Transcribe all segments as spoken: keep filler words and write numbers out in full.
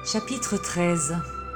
Chapitre treize.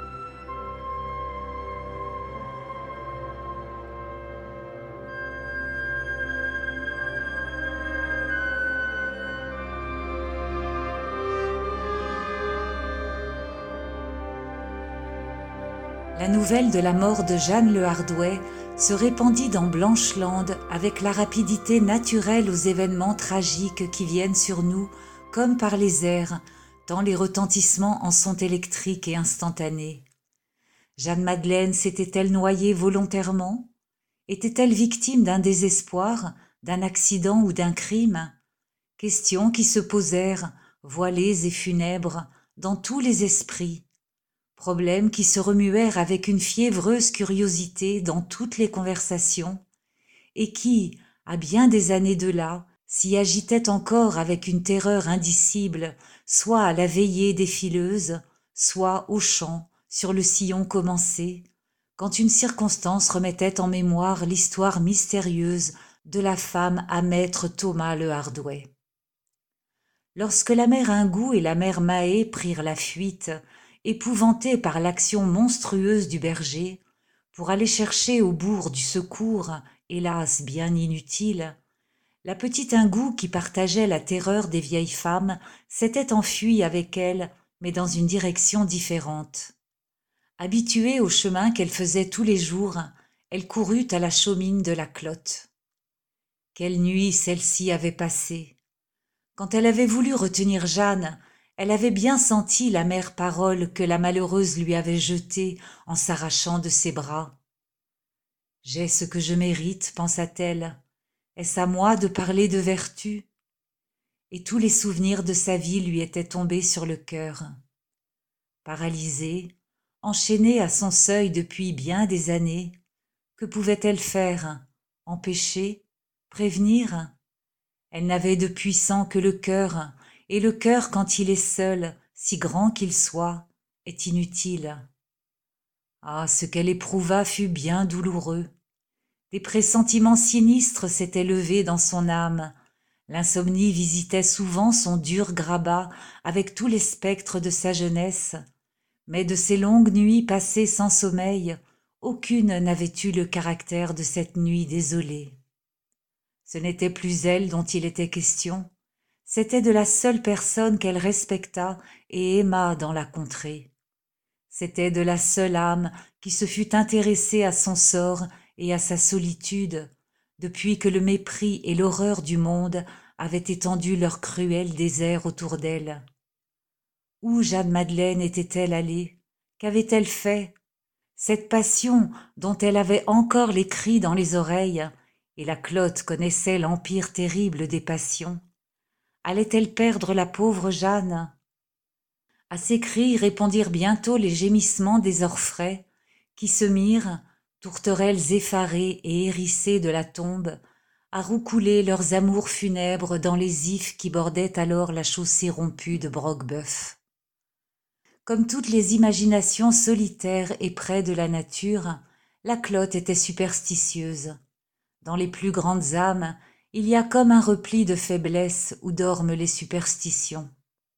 La nouvelle de la mort de Jeanne Le Hardouet se répandit dans Blancheland avec la rapidité naturelle aux événements tragiques qui viennent sur nous comme par les airs, tant les retentissements en sont électriques et instantanés. Jeanne-Madeleine s'était-elle noyée volontairement? Était-elle victime d'un désespoir, d'un accident ou d'un crime? Questions qui se posèrent, voilées et funèbres, dans tous les esprits. Problèmes qui se remuèrent avec une fiévreuse curiosité dans toutes les conversations, et qui, à bien des années de là, s'y agitaient encore avec une terreur indicible, soit à la veillée des fileuses, soit au champ, sur le sillon commencé, quand une circonstance remettait en mémoire l'histoire mystérieuse de la femme à maître Thomas Le Hardouet. Lorsque la mère Ingou et la mère Mahé prirent la fuite, épouvantées par l'action monstrueuse du berger, pour aller chercher au bourg du secours, hélas bien inutile, la petite Ingou qui partageait la terreur des vieilles femmes s'était enfuie avec elles, mais dans une direction différente. Habituée au chemin qu'elle faisait tous les jours, elle courut à la chaumine de la Clotte. Quelle nuit celle-ci avait passé! Quand elle avait voulu retenir Jeanne, elle avait bien senti l'amère parole que la malheureuse lui avait jetée en s'arrachant de ses bras. « J'ai ce que je mérite, pensa-t-elle. Est-ce à moi de parler de vertu ?» Et tous les souvenirs de sa vie lui étaient tombés sur le cœur. Paralysée, enchaînée à son seuil depuis bien des années, que pouvait-elle faire? Empêcher? Prévenir? Elle n'avait de puissant que le cœur, et le cœur, quand il est seul, si grand qu'il soit, est inutile. Ah, ce qu'elle éprouva fut bien douloureux. Des pressentiments sinistres s'étaient levés dans son âme. L'insomnie visitait souvent son dur grabat avec tous les spectres de sa jeunesse, mais de ces longues nuits passées sans sommeil, aucune n'avait eu le caractère de cette nuit désolée. Ce n'était plus elle dont il était question, c'était de la seule personne qu'elle respecta et aima dans la contrée. C'était de la seule âme qui se fût intéressée à son sort et à sa solitude, depuis que le mépris et l'horreur du monde avaient étendu leur cruel désert autour d'elle. Où Jeanne-Madeleine était-elle allée? Qu'avait-elle fait? Cette passion dont elle avait encore les cris dans les oreilles, et la Clotte connaissait l'empire terrible des passions. Allait-elle perdre la pauvre Jeanne? À ces cris répondirent bientôt les gémissements des orfraies, qui se mirent, tourterelles effarées et hérissées de la tombe, à roucouler leurs amours funèbres dans les ifs qui bordaient alors la chaussée rompue de Broquebeuf. Comme toutes les imaginations solitaires et près de la nature, la Clotte était superstitieuse. Dans les plus grandes âmes, il y a comme un repli de faiblesse où dorment les superstitions.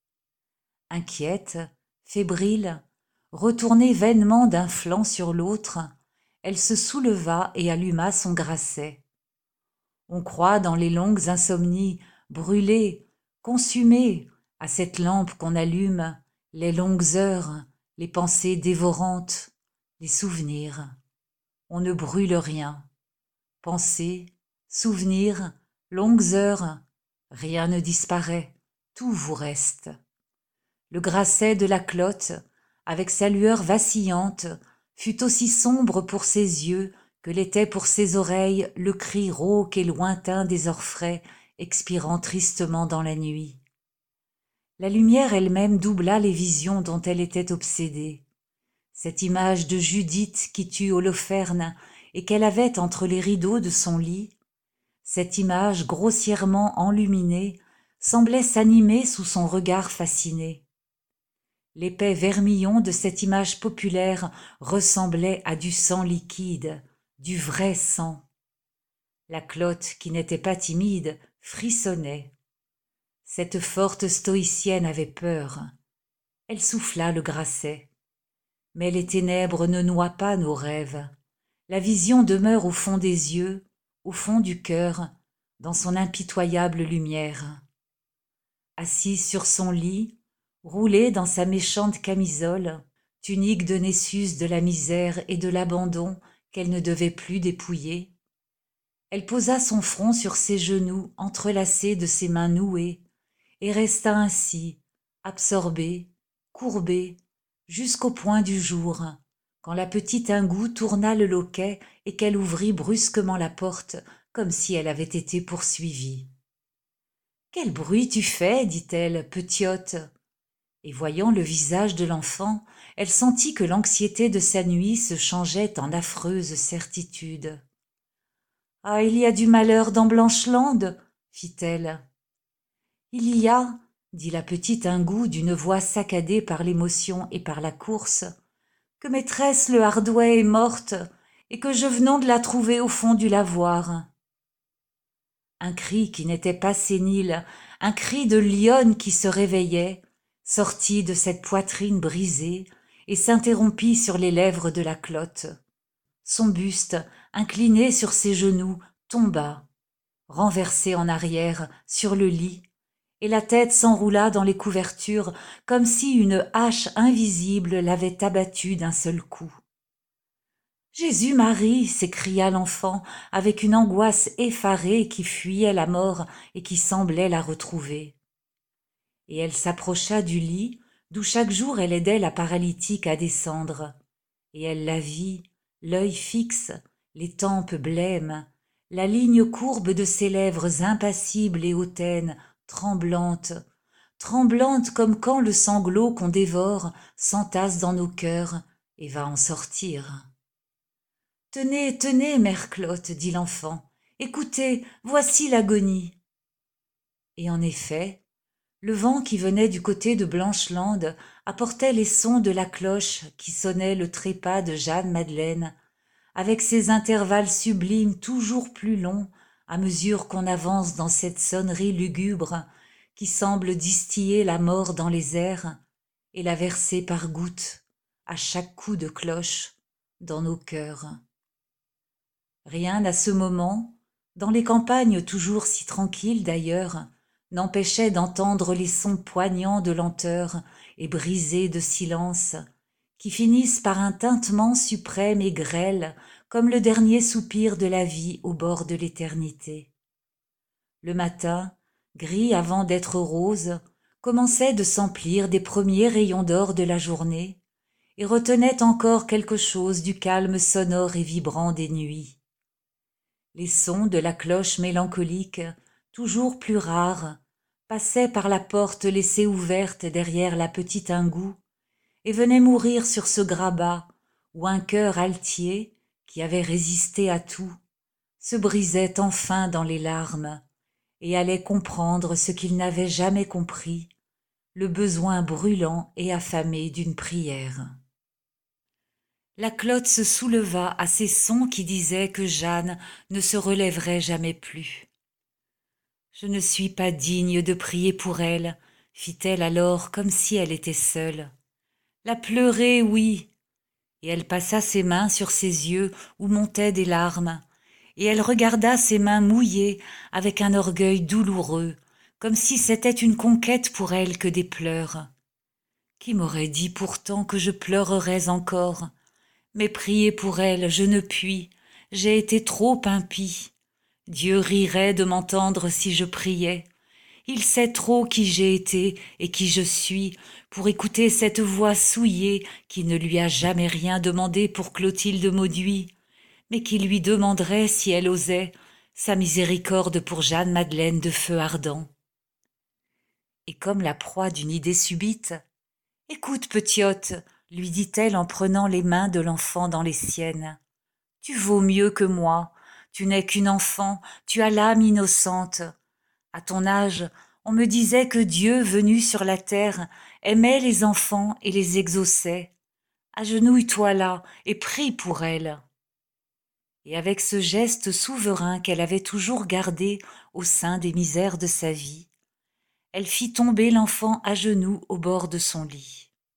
Inquiète, fébrile, retournée vainement d'un flanc sur l'autre, elle se souleva et alluma son grasset. On croit dans les longues insomnies brûler, consumer, à cette lampe qu'on allume, les longues heures, les pensées dévorantes, les souvenirs. On ne brûle rien. Pensées, souvenirs, longues heures, rien ne disparaît, tout vous reste. Le grasset de la Clotte, avec sa lueur vacillante, fut aussi sombre pour ses yeux que l'était pour ses oreilles le cri rauque et lointain des orfraies expirant tristement dans la nuit. La lumière elle-même doubla les visions dont elle était obsédée. Cette image de Judith qui tue Holoferne et qu'elle avait entre les rideaux de son lit, cette image grossièrement enluminée semblait s'animer sous son regard fasciné. L'épais vermillon de cette image populaire ressemblait à du sang liquide, du vrai sang. La Clotte, qui n'était pas timide, frissonnait. Cette forte stoïcienne avait peur. Elle souffla le grasset. Mais les ténèbres ne noient pas nos rêves. La vision demeure au fond des yeux, au fond du cœur, dans son impitoyable lumière. Assise sur son lit, roulée dans sa méchante camisole, tunique de Nessus de la misère et de l'abandon qu'elle ne devait plus dépouiller, elle posa son front sur ses genoux entrelacés de ses mains nouées, et resta ainsi, absorbée, courbée, jusqu'au point du jour, quand la petite Ingou tourna le loquet et qu'elle ouvrit brusquement la porte, comme si elle avait été poursuivie. « Quel bruit tu fais » dit-elle, « petiote ?» Et voyant le visage de l'enfant, elle sentit que l'anxiété de sa nuit se changeait en affreuse certitude. « Ah, il y a du malheur dans Blancheland » fit-elle. « Il y a, » dit la petite Ingou d'une voix saccadée par l'émotion et par la course, « que maîtresse le Hardouet est morte et que je venons de la trouver au fond du lavoir. » Un cri qui n'était pas sénile, un cri de lionne qui se réveillait, sortit de cette poitrine brisée et s'interrompit sur les lèvres de la Clote. Son buste, incliné sur ses genoux, tomba, renversé en arrière, sur le lit, et la tête s'enroula dans les couvertures comme si une hache invisible l'avait abattue d'un seul coup. « Jésus-Marie » s'écria l'enfant avec une angoisse effarée qui fuyait la mort et qui semblait la retrouver. Et elle s'approcha du lit d'où chaque jour elle aidait la paralytique à descendre, et elle la vit, l'œil fixe, les tempes blêmes, la ligne courbe de ses lèvres impassibles et hautaines, tremblantes, tremblantes comme quand le sanglot qu'on dévore s'entasse dans nos cœurs et va en sortir. « Tenez, tenez, mère Clote, dit l'enfant, écoutez, voici l'agonie. » Et en effet, le vent qui venait du côté de Blancheland apportait les sons de la cloche qui sonnait le trépas de Jeanne-Madeleine, avec ses intervalles sublimes toujours plus longs à mesure qu'on avance dans cette sonnerie lugubre qui semble distiller la mort dans les airs et la verser par gouttes, à chaque coup de cloche, dans nos cœurs. Rien à ce moment, dans les campagnes toujours si tranquilles d'ailleurs, n'empêchait d'entendre les sons poignants de lenteur et brisés de silence, qui finissent par un tintement suprême et grêle, comme le dernier soupir de la vie au bord de l'éternité. Le matin, gris avant d'être rose, commençait de s'emplir des premiers rayons d'or de la journée, et retenait encore quelque chose du calme sonore et vibrant des nuits. Les sons de la cloche mélancolique, toujours plus rares, passaient par la porte laissée ouverte derrière la petite Ingou et venaient mourir sur ce grabat où un cœur altier, qui avait résisté à tout, se brisait enfin dans les larmes et allait comprendre ce qu'il n'avait jamais compris, le besoin brûlant et affamé d'une prière. La Clote se souleva à ces sons qui disaient que Jeanne ne se relèverait jamais plus. « Je ne suis pas digne de prier pour elle, » fit-elle alors comme si elle était seule. « La pleurer, oui !» Et elle passa ses mains sur ses yeux où montaient des larmes, et elle regarda ses mains mouillées avec un orgueil douloureux, comme si c'était une conquête pour elle que des pleurs. Qui m'aurait dit pourtant que je pleurerais encore ? Mais prier pour elle, je ne puis, j'ai été trop impie. Dieu rirait de m'entendre si je priais. Il sait trop qui j'ai été et qui je suis pour écouter cette voix souillée qui ne lui a jamais rien demandé pour Clotilde Mauduit, mais qui lui demanderait, si elle osait, sa miséricorde pour Jeanne-Madeleine de Feu Ardent. Et comme la proie d'une idée subite, « Écoute, petiote !» lui dit-elle en prenant les mains de l'enfant dans les siennes. « Tu vaux mieux que moi, tu n'es qu'une enfant, tu as l'âme innocente. À ton âge, on me disait que Dieu, venu sur la terre, aimait les enfants et les exauçait. Agenouille-toi là et prie pour elle. » Et avec ce geste souverain qu'elle avait toujours gardé au sein des misères de sa vie, elle fit tomber l'enfant à genoux au bord de son lit.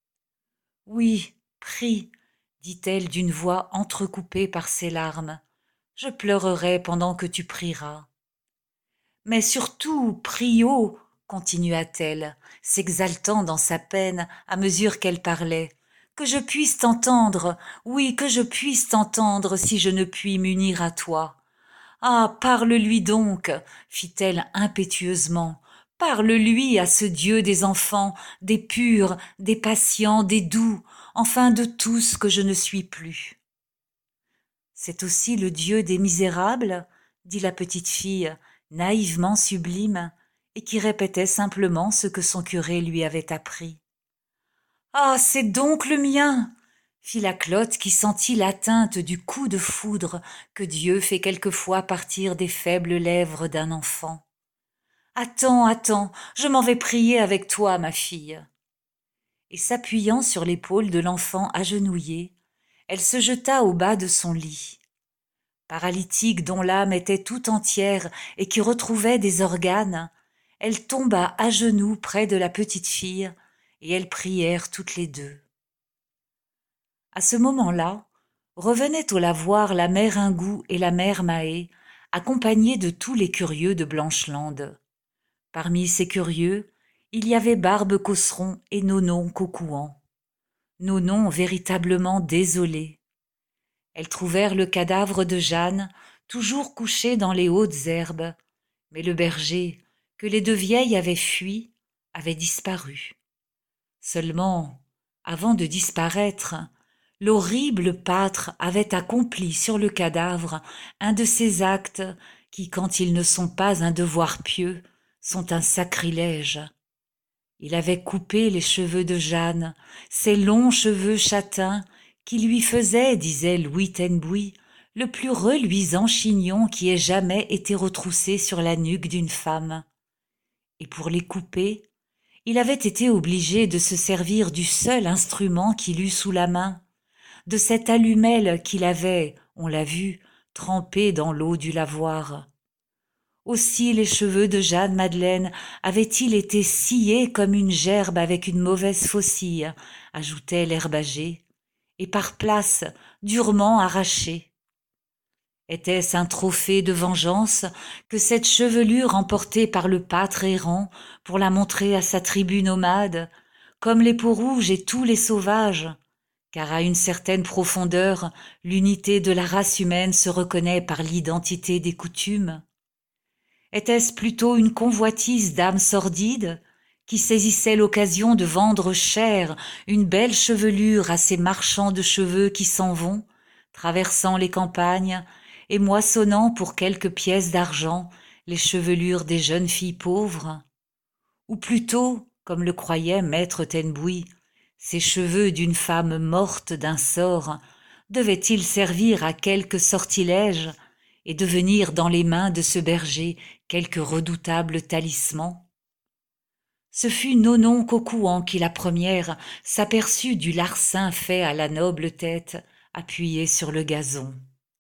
Oui, prie, dit-elle d'une voix entrecoupée par ses larmes. Je pleurerai pendant que tu prieras. Mais surtout, prie haut, continua-t-elle, s'exaltant dans sa peine à mesure qu'elle parlait, que je puisse t'entendre, oui, que je puisse t'entendre si je ne puis m'unir à toi. Ah, parle-lui donc, fit-elle impétueusement. Parle-lui à ce Dieu des enfants, des purs, des patients, des doux, enfin de tous que je ne suis plus. C'est aussi le Dieu des misérables, dit la petite fille, naïvement sublime, et qui répétait simplement ce que son curé lui avait appris. Ah, c'est donc le mien, fit la Clote qui sentit l'atteinte du coup de foudre que Dieu fait quelquefois partir des faibles lèvres d'un enfant. Attends, attends, je m'en vais prier avec toi, ma fille. Et s'appuyant sur l'épaule de l'enfant agenouillé, elle se jeta au bas de son lit. Paralytique dont l'âme était tout entière et qui retrouvait des organes, elle tomba à genoux près de la petite fille, et elles prièrent toutes les deux. À ce moment-là, revenaient au lavoir la mère Ingou et la mère Mahé, accompagnées de tous les curieux de Blancheland. Parmi ces curieux, il y avait Barbe Cosseron et Nonon Cocouan. Nonon véritablement désolée. Elles trouvèrent le cadavre de Jeanne, toujours couché dans les hautes herbes, mais le berger, que les deux vieilles avaient fui, avait disparu. Seulement, avant de disparaître, l'horrible pâtre avait accompli sur le cadavre un de ces actes qui, quand ils ne sont pas un devoir pieux, sont un sacrilège. Il avait coupé les cheveux de Jeanne, ses longs cheveux châtains, qui lui faisaient, disait Louis Tenbouy, le plus reluisant chignon qui ait jamais été retroussé sur la nuque d'une femme. Et pour les couper, il avait été obligé de se servir du seul instrument qu'il eût sous la main, de cette allumelle qu'il avait, on l'a vu, trempée dans l'eau du lavoir. Aussi les cheveux de Jeanne Madeleine avaient-ils été sciés comme une gerbe avec une mauvaise faucille, ajoutait l'herbager, et par places durement arrachés. Était-ce un trophée de vengeance que cette chevelure emportée par le pâtre errant pour la montrer à sa tribu nomade, comme les peaux-rouges et tous les sauvages, car à une certaine profondeur, l'unité de la race humaine se reconnaît par l'identité des coutumes? Était-ce plutôt une convoitise d'âmes sordides qui saisissait l'occasion de vendre cher une belle chevelure à ces marchands de cheveux qui s'en vont, traversant les campagnes et moissonnant pour quelques pièces d'argent les chevelures des jeunes filles pauvres? Ou plutôt, comme le croyait maître Tenbouy, ces cheveux d'une femme morte d'un sort devaient-ils servir à quelque sortilège et devenir dans les mains de ce berger quelque redoutable talisman? Ce fut Nonon Cocouan qui, la première, s'aperçut du larcin fait à la noble tête, appuyée sur le gazon.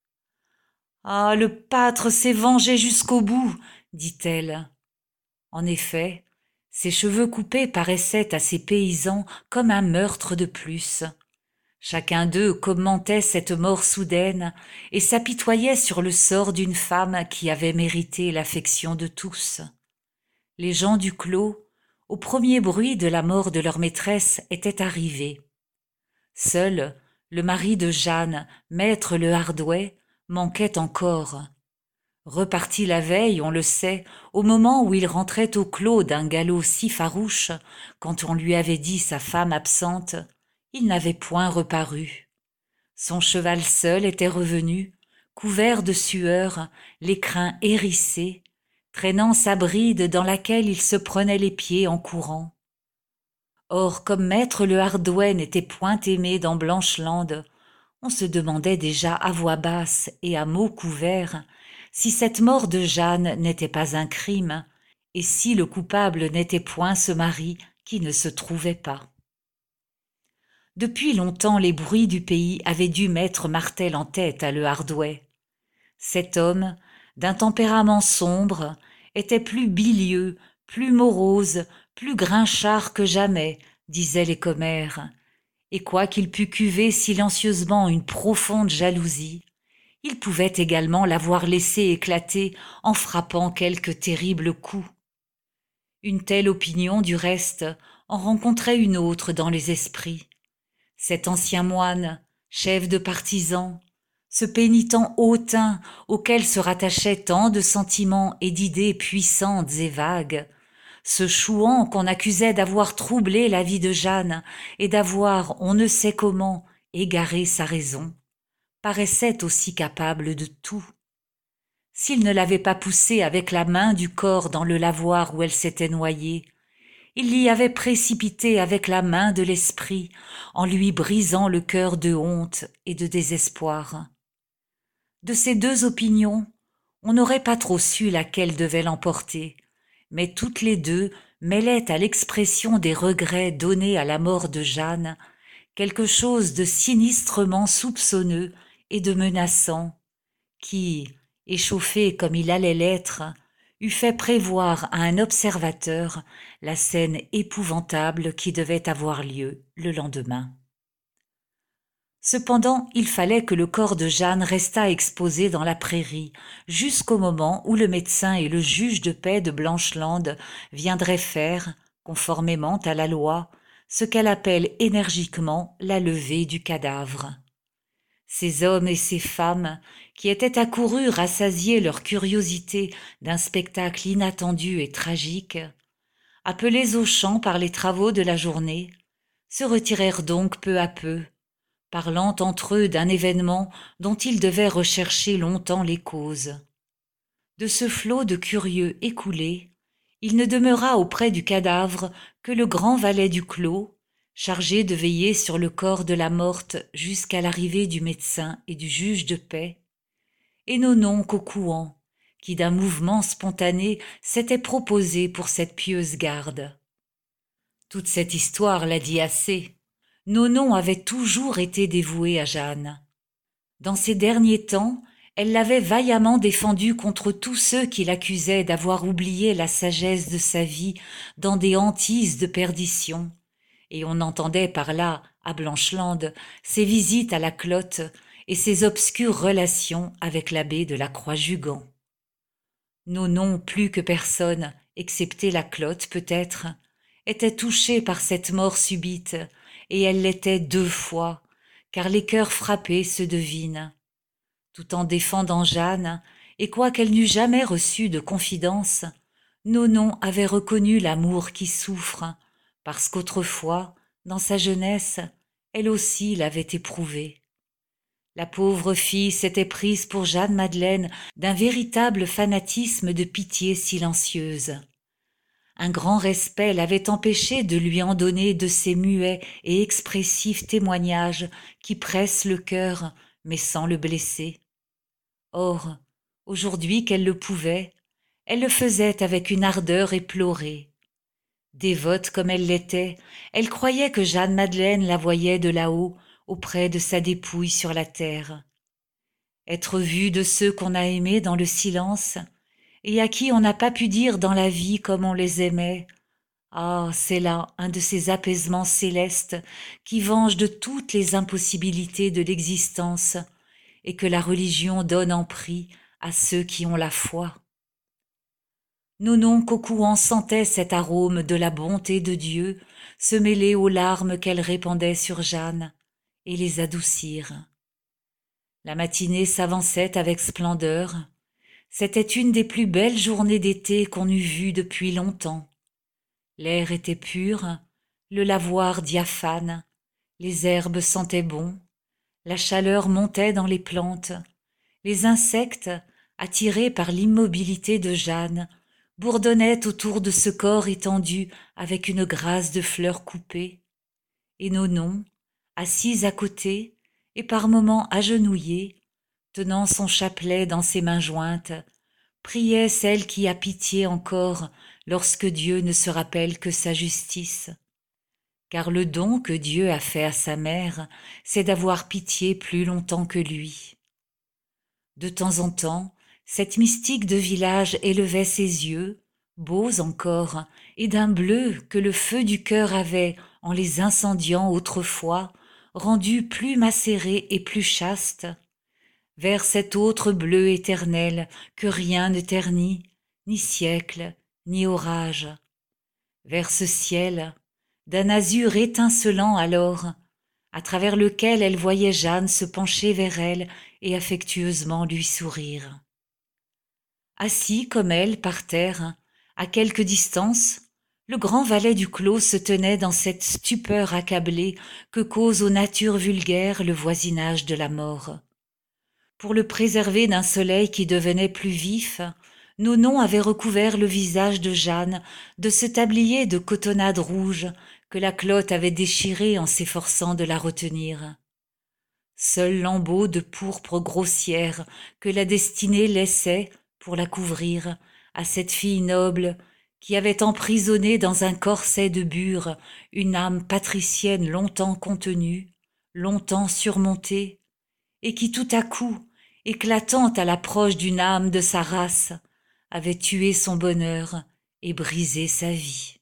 « Ah, le pâtre s'est vengé jusqu'au bout, dit-elle. En effet, ses cheveux coupés paraissaient à ces paysans comme un meurtre de plus. Chacun d'eux commentait cette mort soudaine et s'apitoyait sur le sort d'une femme qui avait mérité l'affection de tous. Les gens du clos, au premier bruit de la mort de leur maîtresse, étaient arrivés. Seul, le mari de Jeanne, maître Le Hardouet, manquait encore. Reparti la veille, on le sait, au moment où il rentrait au clos d'un galop si farouche, quand on lui avait dit sa femme absente, il n'avait point reparu. Son cheval seul était revenu, couvert de sueur, les crins hérissés, traînant sa bride dans laquelle il se prenait les pieds en courant. Or, comme maître Le Hardouet n'était point aimé dans Blancheland, on se demandait déjà à voix basse et à mots couverts si cette mort de Jeanne n'était pas un crime, et si le coupable n'était point ce mari qui ne se trouvait pas. Depuis longtemps les bruits du pays avaient dû mettre Martel en tête à Le Hardouet. Cet homme, d'un tempérament sombre, était plus bilieux, plus morose, plus grinchard que jamais, disaient les commères, et quoiqu'il pût cuver silencieusement une profonde jalousie, il pouvait également l'avoir laissé éclater en frappant quelque terrible coup. Une telle opinion, du reste, en rencontrait une autre dans les esprits. Cet ancien moine, chef de partisans, ce pénitent hautain auquel se rattachaient tant de sentiments et d'idées puissantes et vagues, ce chouan qu'on accusait d'avoir troublé la vie de Jeanne et d'avoir, on ne sait comment, égaré sa raison, paraissait aussi capable de tout. S'il ne l'avait pas poussée avec la main du corps dans le lavoir où elle s'était noyée, il l'y avait précipitée avec la main de l'esprit, en lui brisant le cœur de honte et de désespoir. De ces deux opinions, on n'aurait pas trop su laquelle devait l'emporter, mais toutes les deux mêlaient à l'expression des regrets donnés à la mort de Jeanne quelque chose de sinistrement soupçonneux et de menaçant, qui, échauffé comme il allait l'être, eût fait prévoir à un observateur la scène épouvantable qui devait avoir lieu le lendemain. Cependant, il fallait que le corps de Jeanne restât exposé dans la prairie jusqu'au moment où le médecin et le juge de paix de Blancheland viendraient faire, conformément à la loi, ce qu'elle appelle énergiquement la levée du cadavre. Ces hommes et ces femmes, qui étaient accourus rassasier leur curiosité d'un spectacle inattendu et tragique, appelés aux champs par les travaux de la journée, se retirèrent donc peu à peu, parlant entre eux d'un événement dont ils devaient rechercher longtemps les causes. De ce flot de curieux écoulés, il ne demeura auprès du cadavre que le grand valet du clos, chargé de veiller sur le corps de la morte jusqu'à l'arrivée du médecin et du juge de paix, et Nonon Caucouan, qui d'un mouvement spontané s'était proposé pour cette pieuse garde. Toute cette histoire l'a dit assez. Nonon avait toujours été dévouée à Jeanne. Dans ces derniers temps, elle l'avait vaillamment défendue contre tous ceux qui l'accusaient d'avoir oublié la sagesse de sa vie dans des hantises de perdition, et on entendait par là, à Blancheland, ses visites à la Clotte et ses obscures relations avec l'abbé de la Croix-Jugan. Nonon, plus que personne, excepté la Clotte peut-être, était touchée par cette mort subite, et elle l'était deux fois, car les cœurs frappés se devinent. Tout en défendant Jeanne, et quoiqu'elle n'eût jamais reçu de confidence, Nonon avait reconnu l'amour qui souffre, parce qu'autrefois, dans sa jeunesse, elle aussi l'avait éprouvé. La pauvre fille s'était prise pour Jeanne Madeleine d'un véritable fanatisme de pitié silencieuse. Un grand respect l'avait empêché de lui en donner de ces muets et expressifs témoignages qui pressent le cœur, mais sans le blesser. Or, aujourd'hui qu'elle le pouvait, elle le faisait avec une ardeur éplorée. Dévote comme elle l'était, elle croyait que Jeanne Madeleine la voyait de là-haut, auprès de sa dépouille sur la terre. Être vue de ceux qu'on a aimés dans le silence, et à qui on n'a pas pu dire dans la vie comme on les aimait, ah, c'est là un de ces apaisements célestes qui vengent de toutes les impossibilités de l'existence et que la religion donne en prix à ceux qui ont la foi. Nonon Caucouan sentait cet arôme de la bonté de Dieu se mêler aux larmes qu'elle répandait sur Jeanne et les adoucir. La matinée s'avançait avec splendeur. C'était une des plus belles journées d'été qu'on eût vues depuis longtemps. L'air était pur, le lavoir diaphane, les herbes sentaient bon, la chaleur montait dans les plantes, les insectes, attirés par l'immobilité de Jeanne, bourdonnaient autour de ce corps étendu avec une grâce de fleurs coupées, et Nonon, assise à côté et par moments agenouillée, tenant son chapelet dans ses mains jointes, priait celle qui a pitié encore lorsque Dieu ne se rappelle que sa justice. Car le don que Dieu a fait à sa mère, c'est d'avoir pitié plus longtemps que lui. De temps en temps, cette mystique de village élevait ses yeux, beaux encore, et d'un bleu que le feu du cœur avait, en les incendiant autrefois, rendu plus macéré et plus chaste, vers cet autre bleu éternel que rien ne ternit, ni siècle, ni orage, vers ce ciel, d'un azur étincelant alors, à travers lequel elle voyait Jeanne se pencher vers elle et affectueusement lui sourire. Assis comme elle par terre, à quelque distance, le grand valet du clos se tenait dans cette stupeur accablée que cause aux natures vulgaires le voisinage de la mort. Pour le préserver d'un soleil qui devenait plus vif, nos noms avaient recouvert le visage de Jeanne de ce tablier de cotonnade rouge que la clotte avait déchiré en s'efforçant de la retenir. Seul lambeau de pourpre grossière que la destinée laissait, pour la couvrir, à cette fille noble qui avait emprisonné dans un corset de bure une âme patricienne longtemps contenue, longtemps surmontée, et qui tout à coup, éclatante à l'approche d'une âme de sa race, avait tué son bonheur et brisé sa vie.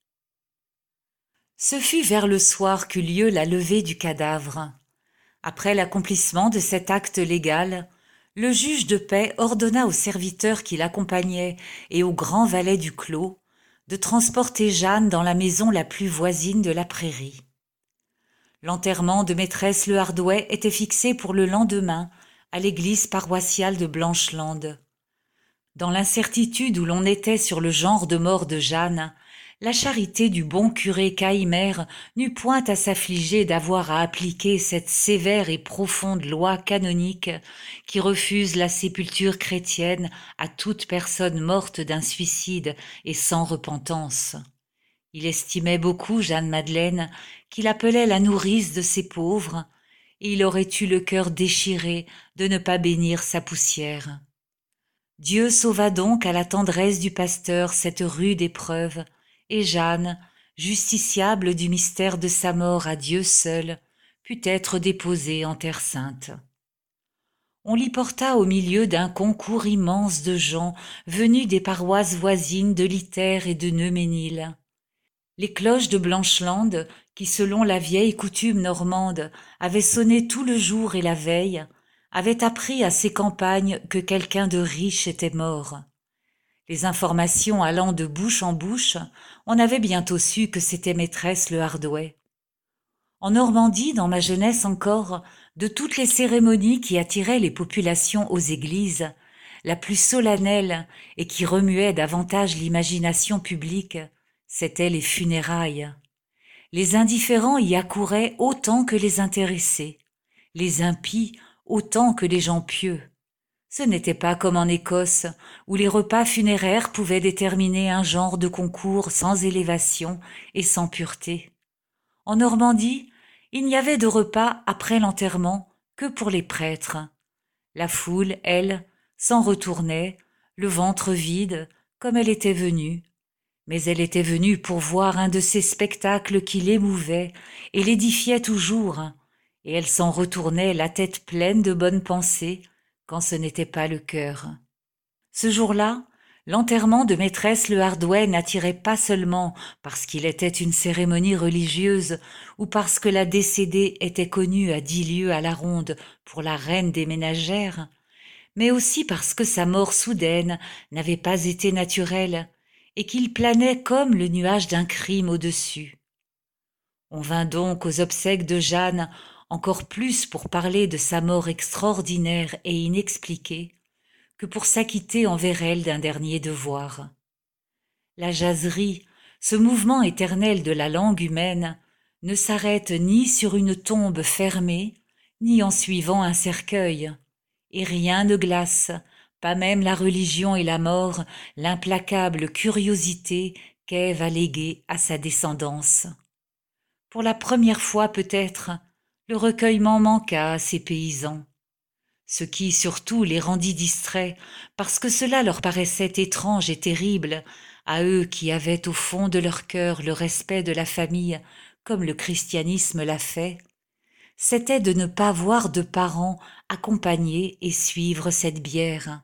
Ce fut vers le soir qu'eut lieu la levée du cadavre. Après l'accomplissement de cet acte légal, le juge de paix ordonna aux serviteurs qui l'accompagnaient et au grand valet du clos de transporter Jeanne dans la maison la plus voisine de la prairie. L'enterrement de maîtresse Le Hardouet était fixé pour le lendemain à l'église paroissiale de Blancheland. Dans l'incertitude où l'on était sur le genre de mort de Jeanne, la charité du bon curé Caïmère n'eut point à s'affliger d'avoir à appliquer cette sévère et profonde loi canonique qui refuse la sépulture chrétienne à toute personne morte d'un suicide et sans repentance. Il estimait beaucoup Jeanne Madeleine, qu'il appelait la nourrice de ses pauvres, et il aurait eu le cœur déchiré de ne pas bénir sa poussière. Dieu sauva donc à la tendresse du pasteur cette rude épreuve, et Jeanne, justiciable du mystère de sa mort à Dieu seul, put être déposée en terre sainte. On l'y porta au milieu d'un concours immense de gens venus des paroisses voisines de Litaire et de Neuménil. Les cloches de Blancheland, qui selon la vieille coutume normande avaient sonné tout le jour et la veille, avaient appris à ces campagnes que quelqu'un de riche était mort. Les informations allant de bouche en bouche, on avait bientôt su que c'était maîtresse Le Hardouet. En Normandie, dans ma jeunesse encore, de toutes les cérémonies qui attiraient les populations aux églises, la plus solennelle et qui remuait davantage l'imagination publique, c'étaient les funérailles. Les indifférents y accouraient autant que les intéressés, les impies autant que les gens pieux. Ce n'était pas comme en Écosse, où les repas funéraires pouvaient déterminer un genre de concours sans élévation et sans pureté. En Normandie, il n'y avait de repas après l'enterrement que pour les prêtres. La foule, elle, s'en retournait, le ventre vide, comme elle était venue. Mais elle était venue pour voir un de ces spectacles qui l'émouvaient et l'édifiaient toujours, et elle s'en retournait la tête pleine de bonnes pensées, quand ce n'était pas le cœur. Ce jour-là, l'enterrement de maîtresse Le Hardouet n'attirait pas seulement parce qu'il était une cérémonie religieuse ou parce que la décédée était connue à dix lieues à la ronde pour la reine des ménagères, mais aussi parce que sa mort soudaine n'avait pas été naturelle et qu'il planait comme le nuage d'un crime au-dessus. On vint donc aux obsèques de Jeanne encore plus pour parler de sa mort extraordinaire et inexpliquée que pour s'acquitter envers elle d'un dernier devoir. La jaserie, ce mouvement éternel de la langue humaine, ne s'arrête ni sur une tombe fermée, ni en suivant un cercueil, et rien ne glace, pas même la religion et la mort, l'implacable curiosité qu'Ève a léguée à sa descendance. Pour la première fois peut-être, le recueillement manqua à ces paysans, ce qui surtout les rendit distraits, parce que cela leur paraissait étrange et terrible, à eux qui avaient au fond de leur cœur le respect de la famille, comme le christianisme l'a fait, c'était de ne pas voir de parents accompagner et suivre cette bière.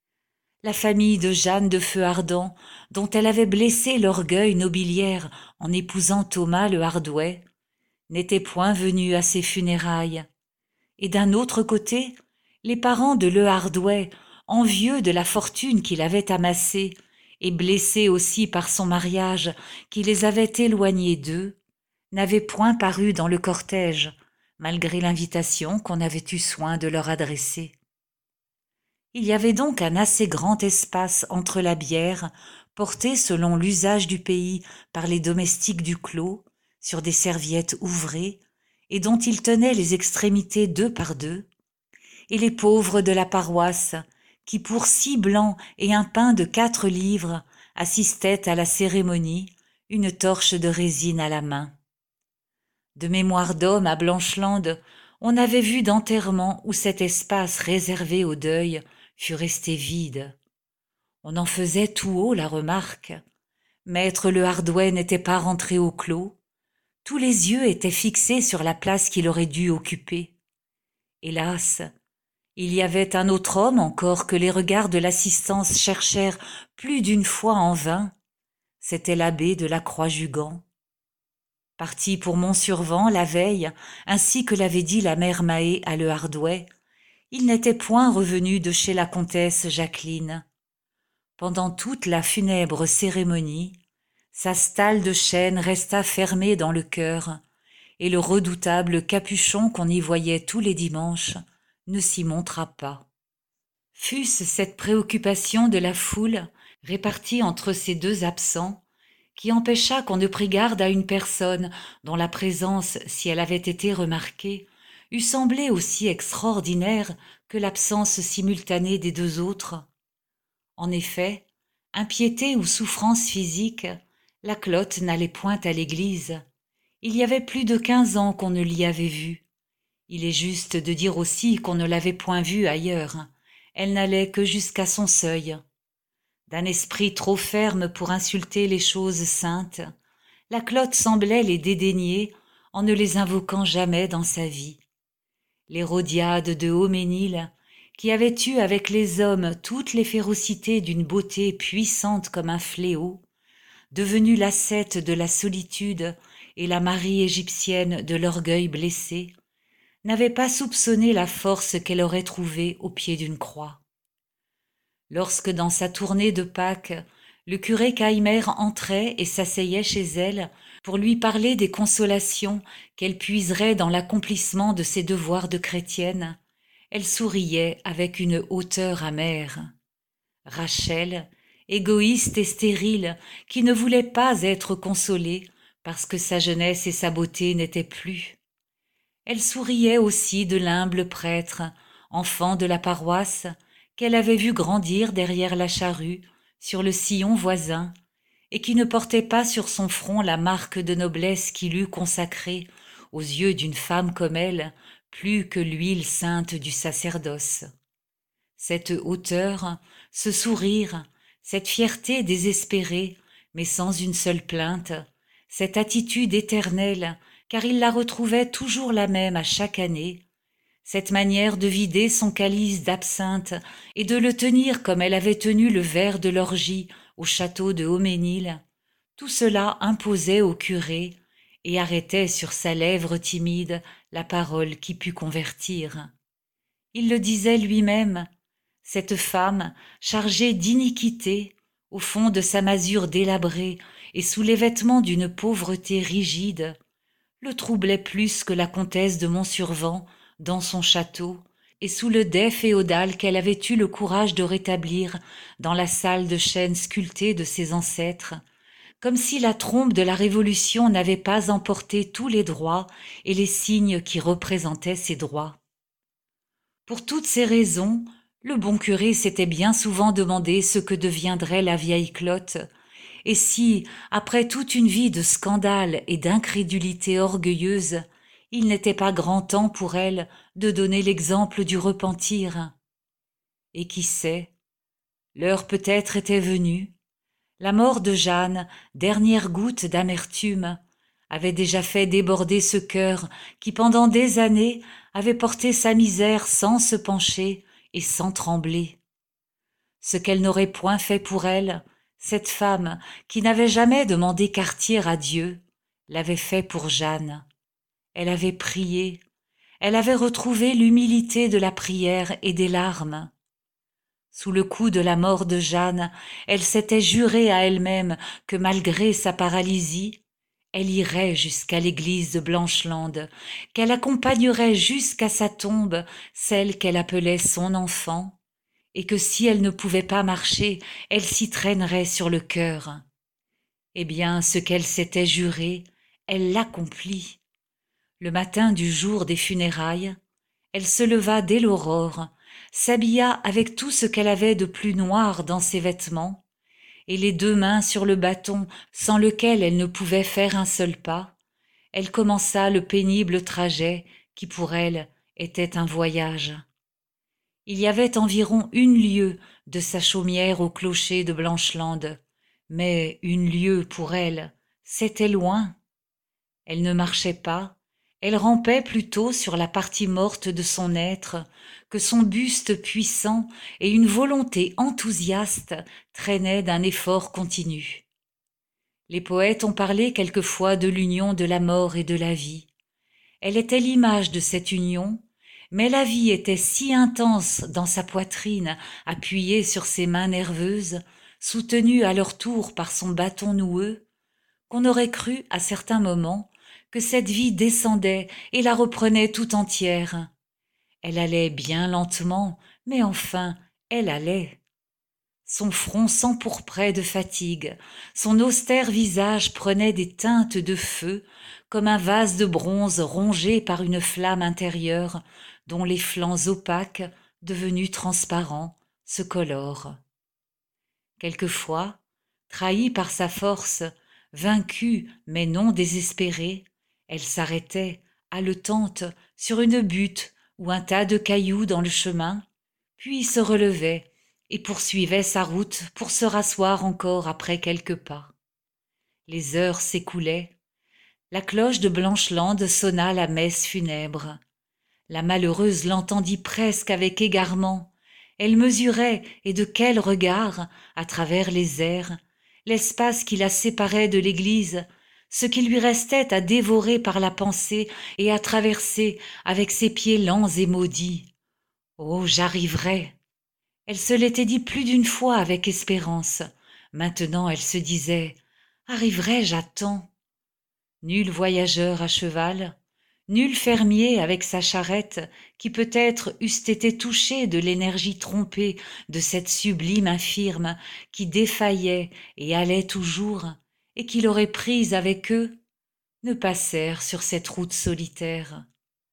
La famille de Jeanne de Feu-Ardent, dont elle avait blessé l'orgueil nobiliaire en épousant Thomas Le Hardouet, n'était point venu à ses funérailles. Et d'un autre côté, les parents de Lehardouët, envieux de la fortune qu'il avait amassée, et blessés aussi par son mariage qui les avait éloignés d'eux, n'avaient point paru dans le cortège, malgré l'invitation qu'on avait eu soin de leur adresser. Il y avait donc un assez grand espace entre la bière, portée selon l'usage du pays par les domestiques du clos, sur des serviettes ouvrées, et dont ils tenaient les extrémités deux par deux, et les pauvres de la paroisse, qui pour six blancs et un pain de quatre livres assistaient à la cérémonie, une torche de résine à la main. De mémoire d'homme à Blancheland, on avait vu d'enterrement où cet espace réservé au deuil fut resté vide. On en faisait tout haut la remarque. Maître Lehardouët n'était pas rentré au clos. Tous les yeux étaient fixés sur la place qu'il aurait dû occuper. Hélas, il y avait un autre homme encore que les regards de l'assistance cherchèrent plus d'une fois en vain. C'était l'abbé de la Croix-Jugand. Parti pour Montsurvent la veille, ainsi que l'avait dit la mère Mahé à Lehardouët, il n'était point revenu de chez la comtesse Jacqueline. Pendant toute la funèbre cérémonie, sa stalle de chêne resta fermée dans le cœur, et le redoutable capuchon qu'on y voyait tous les dimanches ne s'y montra pas. Fût-ce cette préoccupation de la foule, répartie entre ces deux absents, qui empêcha qu'on ne prit garde à une personne dont la présence, si elle avait été remarquée, eût semblé aussi extraordinaire que l'absence simultanée des deux autres. En effet, impiété ou souffrance physique, la Clotte n'allait point à l'église. Il y avait plus de quinze ans qu'on ne l'y avait vue. Il est juste de dire aussi qu'on ne l'avait point vue ailleurs. Elle n'allait que jusqu'à son seuil. D'un esprit trop ferme pour insulter les choses saintes, la Clotte semblait les dédaigner en ne les invoquant jamais dans sa vie. L'Hérodiade de Hautménil, qui avait eu avec les hommes toutes les férocités d'une beauté puissante comme un fléau, devenue l'ascète de la solitude et la Marie égyptienne de l'orgueil blessé, n'avait pas soupçonné la force qu'elle aurait trouvée au pied d'une croix. Lorsque dans sa tournée de Pâques, le curé Caïmer entrait et s'asseyait chez elle pour lui parler des consolations qu'elle puiserait dans l'accomplissement de ses devoirs de chrétienne, elle souriait avec une hauteur amère. Rachel, égoïste et stérile, qui ne voulait pas être consolée parce que sa jeunesse et sa beauté n'étaient plus. Elle souriait aussi de l'humble prêtre, enfant de la paroisse, qu'elle avait vu grandir derrière la charrue, sur le sillon voisin, et qui ne portait pas sur son front la marque de noblesse qui l'eût consacrée, aux yeux d'une femme comme elle, plus que l'huile sainte du sacerdoce. Cette hauteur, ce sourire, cette fierté désespérée, mais sans une seule plainte, cette attitude éternelle, car il la retrouvait toujours la même à chaque année, cette manière de vider son calice d'absinthe et de le tenir comme elle avait tenu le verre de l'orgie au château de Hautménil, tout cela imposait au curé et arrêtait sur sa lèvre timide la parole qui put convertir. Il le disait lui-même, cette femme, chargée d'iniquité, au fond de sa masure délabrée et sous les vêtements d'une pauvreté rigide, le troublait plus que la comtesse de Montsurvent dans son château et sous le dais féodal qu'elle avait eu le courage de rétablir dans la salle de chêne sculptée de ses ancêtres, comme si la trompe de la Révolution n'avait pas emporté tous les droits et les signes qui représentaient ces droits. Pour toutes ces raisons, le bon curé s'était bien souvent demandé ce que deviendrait la vieille Clotte, et si, après toute une vie de scandale et d'incrédulité orgueilleuse, il n'était pas grand temps pour elle de donner l'exemple du repentir. Et qui sait, l'heure peut-être était venue. La mort de Jeanne, dernière goutte d'amertume, avait déjà fait déborder ce cœur qui pendant des années avait porté sa misère sans se pencher et sans trembler. Ce qu'elle n'aurait point fait pour elle, cette femme qui n'avait jamais demandé quartier à Dieu, l'avait fait pour Jeanne. Elle avait prié, elle avait retrouvé l'humilité de la prière et des larmes. Sous le coup de la mort de Jeanne, elle s'était juré à elle-même que malgré sa paralysie, elle irait jusqu'à l'église de Blancheland, qu'elle accompagnerait jusqu'à sa tombe celle qu'elle appelait son enfant, et que si elle ne pouvait pas marcher, elle s'y traînerait sur le cœur. Eh bien, ce qu'elle s'était juré, elle l'accomplit. Le matin du jour des funérailles, elle se leva dès l'aurore, s'habilla avec tout ce qu'elle avait de plus noir dans ses vêtements, et les deux mains sur le bâton sans lequel elle ne pouvait faire un seul pas, elle commença le pénible trajet qui pour elle était un voyage. Il y avait environ une lieue de sa chaumière au clocher de Blancheland, mais une lieue pour elle, c'était loin. Elle ne marchait pas, elle rampait plutôt sur la partie morte de son être, que son buste puissant et une volonté enthousiaste traînaient d'un effort continu. Les poètes ont parlé quelquefois de l'union de la mort et de la vie. Elle était l'image de cette union, mais la vie était si intense dans sa poitrine, appuyée sur ses mains nerveuses, soutenue à leur tour par son bâton noueux, qu'on aurait cru à certains moments que cette vie descendait et la reprenait tout entière. Elle allait bien lentement, mais enfin, elle allait. Son front s'empourprait de fatigue, son austère visage prenait des teintes de feu, comme un vase de bronze rongé par une flamme intérieure, dont les flancs opaques, devenus transparents, se colorent. Quelquefois, trahie par sa force, vaincue mais non désespérée, elle s'arrêtait, haletante, sur une butte ou un tas de cailloux dans le chemin, puis se relevait et poursuivait sa route pour se rasseoir encore après quelques pas. Les heures s'écoulaient. La cloche de Blancheland sonna la messe funèbre. La malheureuse l'entendit presque avec égarement. Elle mesurait, et de quel regard, à travers les airs, l'espace qui la séparait de l'église, ce qui lui restait à dévorer par la pensée et à traverser avec ses pieds lents et maudits. Oh, j'arriverai! Elle se l'était dit plus d'une fois avec espérance. Maintenant elle se disait « Arriverai-je à temps ?» Nul voyageur à cheval, nul fermier avec sa charrette qui peut-être eussent été touchés de l'énergie trompée de cette sublime infirme qui défaillait et allait toujours, et qui l'aurait prise avec eux, ne passèrent sur cette route solitaire.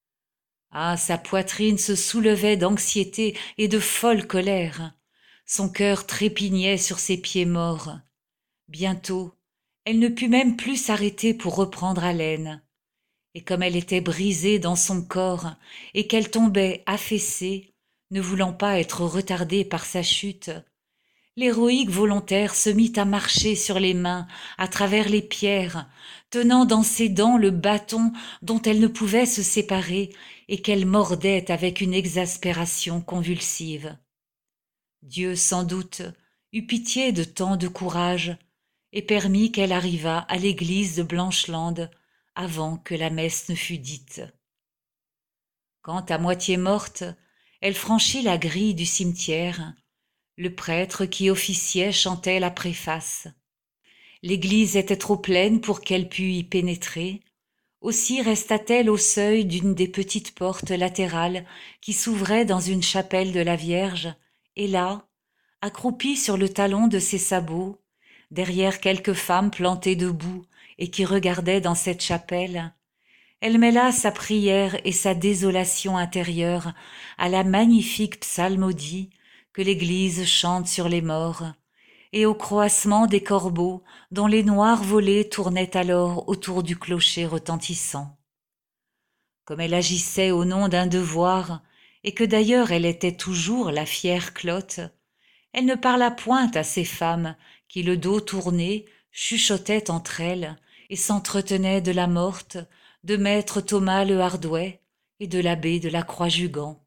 Ah, sa poitrine se soulevait d'anxiété et de folle colère. Son cœur trépignait sur ses pieds morts. Bientôt, elle ne put même plus s'arrêter pour reprendre haleine. Et comme elle était brisée dans son corps et qu'elle tombait affaissée, ne voulant pas être retardée par sa chute, l'héroïque volontaire se mit à marcher sur les mains, à travers les pierres, tenant dans ses dents le bâton dont elle ne pouvait se séparer et qu'elle mordait avec une exaspération convulsive. Dieu, sans doute, eut pitié de tant de courage et permit qu'elle arrivât à l'église de Blancheland avant que la messe ne fût dite. Quand, à moitié morte, elle franchit la grille du cimetière, le prêtre qui officiait chantait la préface. L'église était trop pleine pour qu'elle pût y pénétrer, aussi resta-t-elle au seuil d'une des petites portes latérales qui s'ouvraient dans une chapelle de la Vierge, et là, accroupie sur le talon de ses sabots, derrière quelques femmes plantées debout et qui regardaient dans cette chapelle, elle mêla sa prière et sa désolation intérieure à la magnifique psalmodie que l'Église chante sur les morts, et au croassement des corbeaux dont les noirs volets tournaient alors autour du clocher retentissant. Comme elle agissait au nom d'un devoir, et que d'ailleurs elle était toujours la fière Clote, elle ne parla point à ces femmes qui, le dos tourné, chuchotaient entre elles et s'entretenaient de la morte, de maître Thomas le Hardouet et de l'abbé de la Croix-Jugand.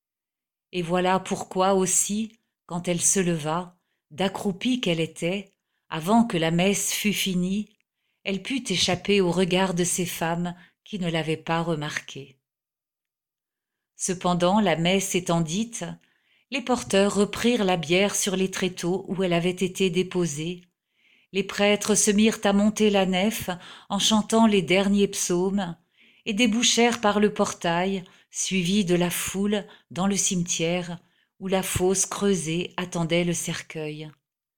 Et voilà pourquoi aussi, quand elle se leva, d'accroupie qu'elle était, avant que la messe fût finie, elle put échapper au regard de ces femmes qui ne l'avait pas remarqué. Cependant, la messe étant dite, les porteurs reprirent la bière sur les tréteaux où elle avait été déposée. Les prêtres se mirent à monter la nef en chantant les derniers psaumes et débouchèrent par le portail, suivis de la foule, dans le cimetière où la fosse creusée attendait le cercueil.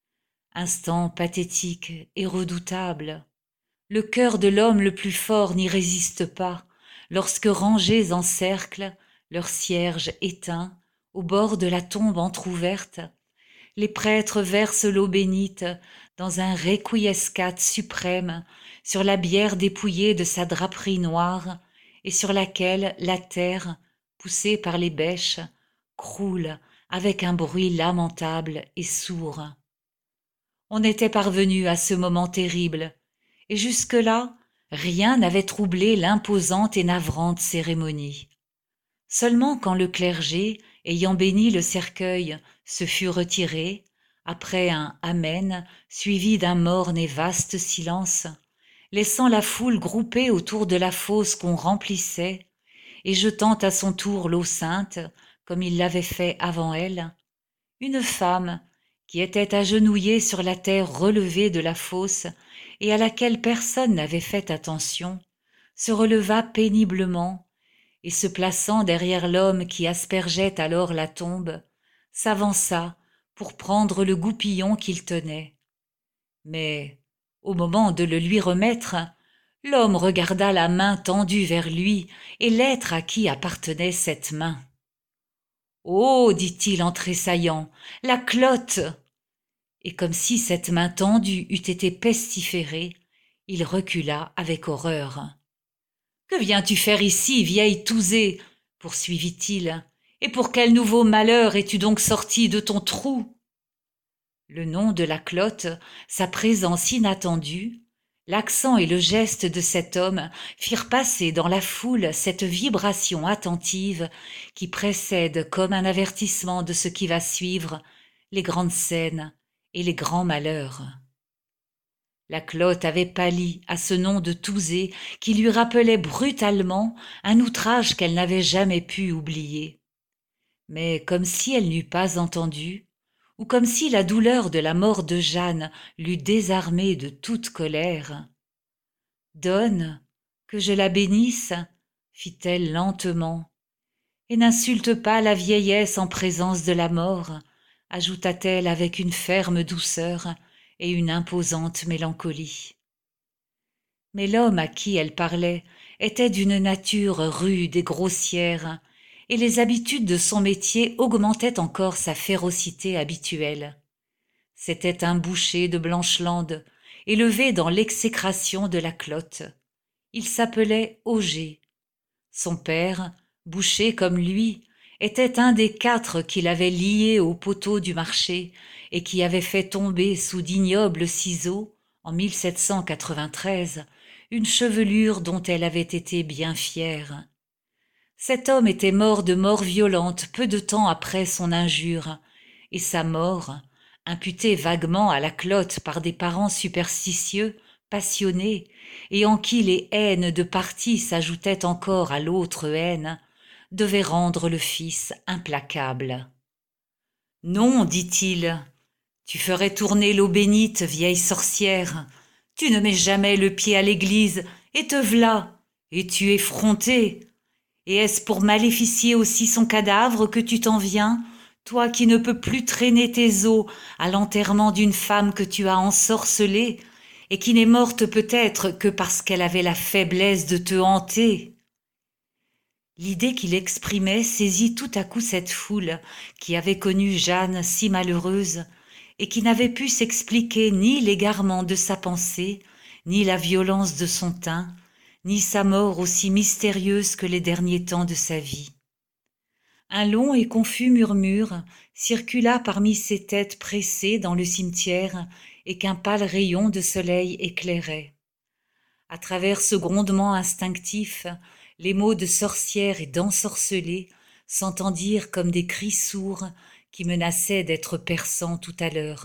Instant pathétique et redoutable. Le cœur de l'homme le plus fort n'y résiste pas, lorsque rangés en cercle, leur cierge éteint, au bord de la tombe entr'ouverte, les prêtres versent l'eau bénite dans un requiescat suprême sur la bière dépouillée de sa draperie noire et sur laquelle la terre, poussée par les bêches, croule avec un bruit lamentable et sourd. On était parvenu à ce moment terrible, et jusque-là, rien n'avait troublé l'imposante et navrante cérémonie. Seulement quand le clergé, ayant béni le cercueil, se fut retiré, après un Amen suivi d'un morne et vaste silence, laissant la foule groupée autour de la fosse qu'on remplissait, et jetant à son tour l'eau sainte, comme il l'avait fait avant elle, une femme, qui était agenouillée sur la terre relevée de la fosse et à laquelle personne n'avait fait attention, se releva péniblement, et se plaçant derrière l'homme qui aspergeait alors la tombe, s'avança pour prendre le goupillon qu'il tenait. Mais, au moment de le lui remettre, l'homme regarda la main tendue vers lui et l'être à qui appartenait cette main. « Oh » dit-il en tressaillant, « la clotte !» Et comme si cette main tendue eût été pestiférée, il recula avec horreur. « Que viens-tu faire ici, vieille tousée ?» poursuivit-il. « Et pour quel nouveau malheur es-tu donc sorti de ton trou ?» Le nom de la clotte, sa présence inattendue, l'accent et le geste de cet homme firent passer dans la foule cette vibration attentive qui précède comme un avertissement de ce qui va suivre les grandes scènes et les grands malheurs. La clotte avait pâli à ce nom de Touzé qui lui rappelait brutalement un outrage qu'elle n'avait jamais pu oublier. Mais comme si elle n'eût pas entendu, ou comme si la douleur de la mort de Jeanne l'eût désarmée de toute colère. « Donne, que je la bénisse, » fit-elle lentement. « Et n'insulte pas la vieillesse en présence de la mort, » ajouta-t-elle avec une ferme douceur et une imposante mélancolie. Mais l'homme à qui elle parlait était d'une nature rude et grossière, et les habitudes de son métier augmentaient encore sa férocité habituelle. C'était un boucher de Blancheland, élevé dans l'exécration de la clotte. Il s'appelait Auger. Son père, boucher comme lui, était un des quatre qu'il avait liés au poteau du marché et qui avait fait tomber sous d'ignobles ciseaux, en mille sept cent quatre-vingt-treize, une chevelure dont elle avait été bien fière. Cet homme était mort de mort violente peu de temps après son injure, et sa mort, imputée vaguement à la clotte par des parents superstitieux, passionnés, et en qui les haines de parti s'ajoutaient encore à l'autre haine, devait rendre le fils implacable. « Non, dit-il, tu ferais tourner l'eau bénite, vieille sorcière, tu ne mets jamais le pied à l'église, et te v'là, et tu es effrontée. Et est-ce pour maléficier aussi son cadavre que tu t'en viens, toi qui ne peux plus traîner tes os à l'enterrement d'une femme que tu as ensorcelée, et qui n'est morte peut-être que parce qu'elle avait la faiblesse de te hanter ?» L'idée qu'il exprimait saisit tout à coup cette foule qui avait connu Jeanne si malheureuse et qui n'avait pu s'expliquer ni l'égarement de sa pensée, ni la violence de son teint, ni sa mort aussi mystérieuse que les derniers temps de sa vie. Un long et confus murmure circula parmi ces têtes pressées dans le cimetière et qu'un pâle rayon de soleil éclairait. À travers ce grondement instinctif, les mots de sorcière et d'ensorcelée s'entendirent comme des cris sourds qui menaçaient d'être perçants tout à l'heure.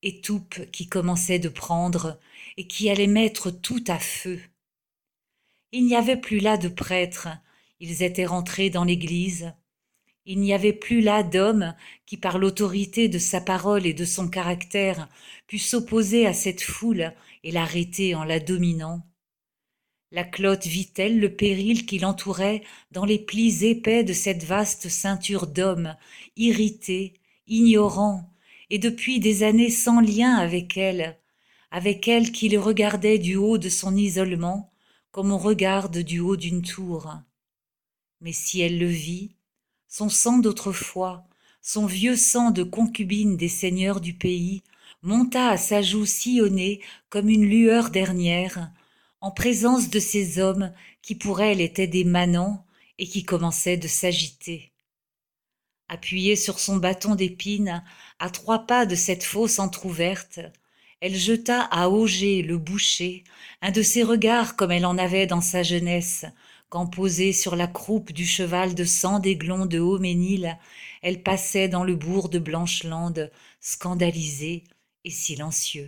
Étoupe qui commençait de prendre et qui allait mettre tout à feu. Il n'y avait plus là de prêtres, ils étaient rentrés dans l'église. Il n'y avait plus là d'homme qui, par l'autorité de sa parole et de son caractère, pût s'opposer à cette foule et l'arrêter en la dominant. La clote vit-elle le péril qui l'entourait dans les plis épais de cette vaste ceinture d'hommes, irrités, ignorants, et depuis des années sans lien avec elle, avec elle qui le regardait du haut de son isolement, comme on regarde du haut d'une tour. Mais si elle le vit, son sang d'autrefois, son vieux sang de concubine des seigneurs du pays, monta à sa joue sillonnée comme une lueur dernière, en présence de ces hommes qui pour elle étaient des manants et qui commençaient de s'agiter. Appuyée sur son bâton d'épine, à trois pas de cette fosse entr'ouverte, elle jeta à Auger le boucher un de ces regards comme elle en avait dans sa jeunesse, quand posée sur la croupe du cheval de sang d'Aiglon de Haut-Ménil, elle passait dans le bourg de Blancheland, scandalisée et silencieux.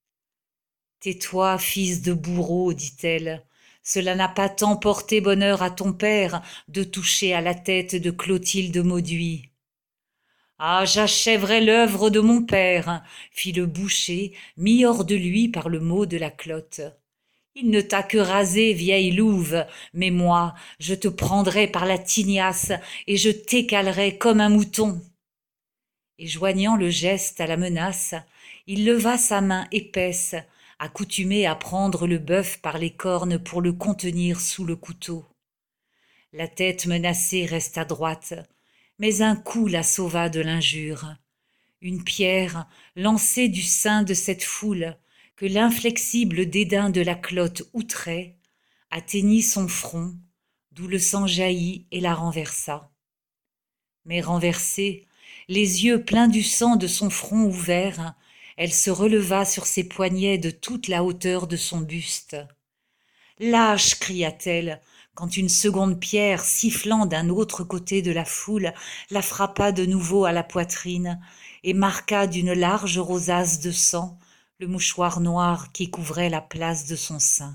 « Tais-toi, fils de bourreau, dit-elle, cela n'a pas tant porté bonheur à ton père de toucher à la tête de Clotilde Mauduit. »« Ah, j'achèverai l'œuvre de mon père, fit le boucher, mis hors de lui par le mot de la clote. Il ne t'a que rasé, vieille louve, mais moi, je te prendrai par la tignasse et je t'écalerai comme un mouton. » Et joignant le geste à la menace, il leva sa main épaisse, accoutumé à prendre le bœuf par les cornes pour le contenir sous le couteau. La tête menacée resta droite, mais un coup la sauva de l'injure. Une pierre, lancée du sein de cette foule, que l'inflexible dédain de la clote outrait, atteignit son front, d'où le sang jaillit et la renversa. Mais renversée, les yeux pleins du sang de son front ouvert, elle se releva sur ses poignets de toute la hauteur de son buste. « Lâche !» cria-t-elle, quand une seconde pierre, sifflant d'un autre côté de la foule, la frappa de nouveau à la poitrine et marqua d'une large rosace de sang le mouchoir noir qui couvrait la place de son sein.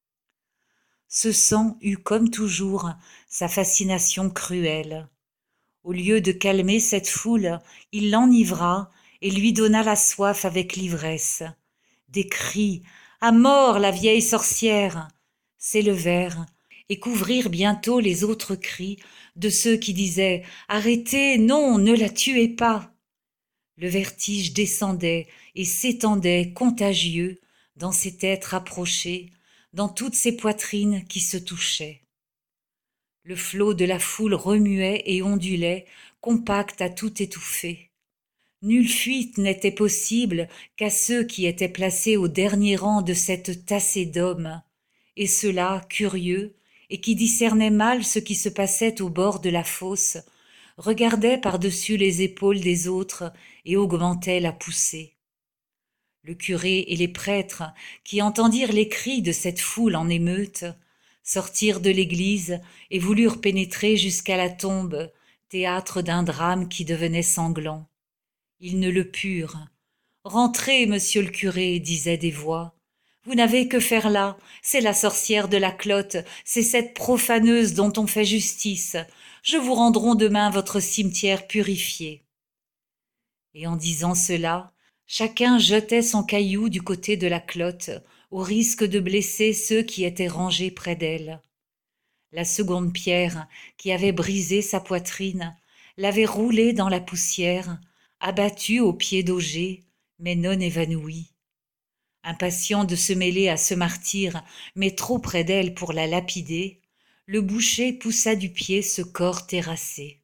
Ce sang eut comme toujours sa fascination cruelle. Au lieu de calmer cette foule, il l'enivra et lui donna la soif avec l'ivresse. Des cris « À mort la vieille sorcière !» s'élevèrent et couvrirent bientôt les autres cris de ceux qui disaient « Arrêtez, non, ne la tuez pas !» Le vertige descendait et s'étendait contagieux dans ces têtes rapprochées, dans toutes ces poitrines qui se touchaient. Le flot de la foule remuait et ondulait, compact à tout étouffer. Nulle fuite n'était possible qu'à ceux qui étaient placés au dernier rang de cette tassée d'hommes, et ceux-là, curieux, et qui discernaient mal ce qui se passait au bord de la fosse, regardaient par-dessus les épaules des autres et augmentaient la poussée. Le curé et les prêtres, qui entendirent les cris de cette foule en émeute, sortirent de l'église et voulurent pénétrer jusqu'à la tombe, théâtre d'un drame qui devenait sanglant. Ils ne le purent. « Rentrez, monsieur le curé, disaient des voix. Vous n'avez que faire là, c'est la sorcière de la clote, c'est cette profaneuse dont on fait justice. Je vous rendrai demain votre cimetière purifié. » Et en disant cela, chacun jetait son caillou du côté de la clote, au risque de blesser ceux qui étaient rangés près d'elle. La seconde pierre, qui avait brisé sa poitrine, l'avait roulée dans la poussière, abattue au pied d'Auger, mais non évanouie. Impatient de se mêler à ce martyr, mais trop près d'elle pour la lapider, le boucher poussa du pied ce corps terrassé.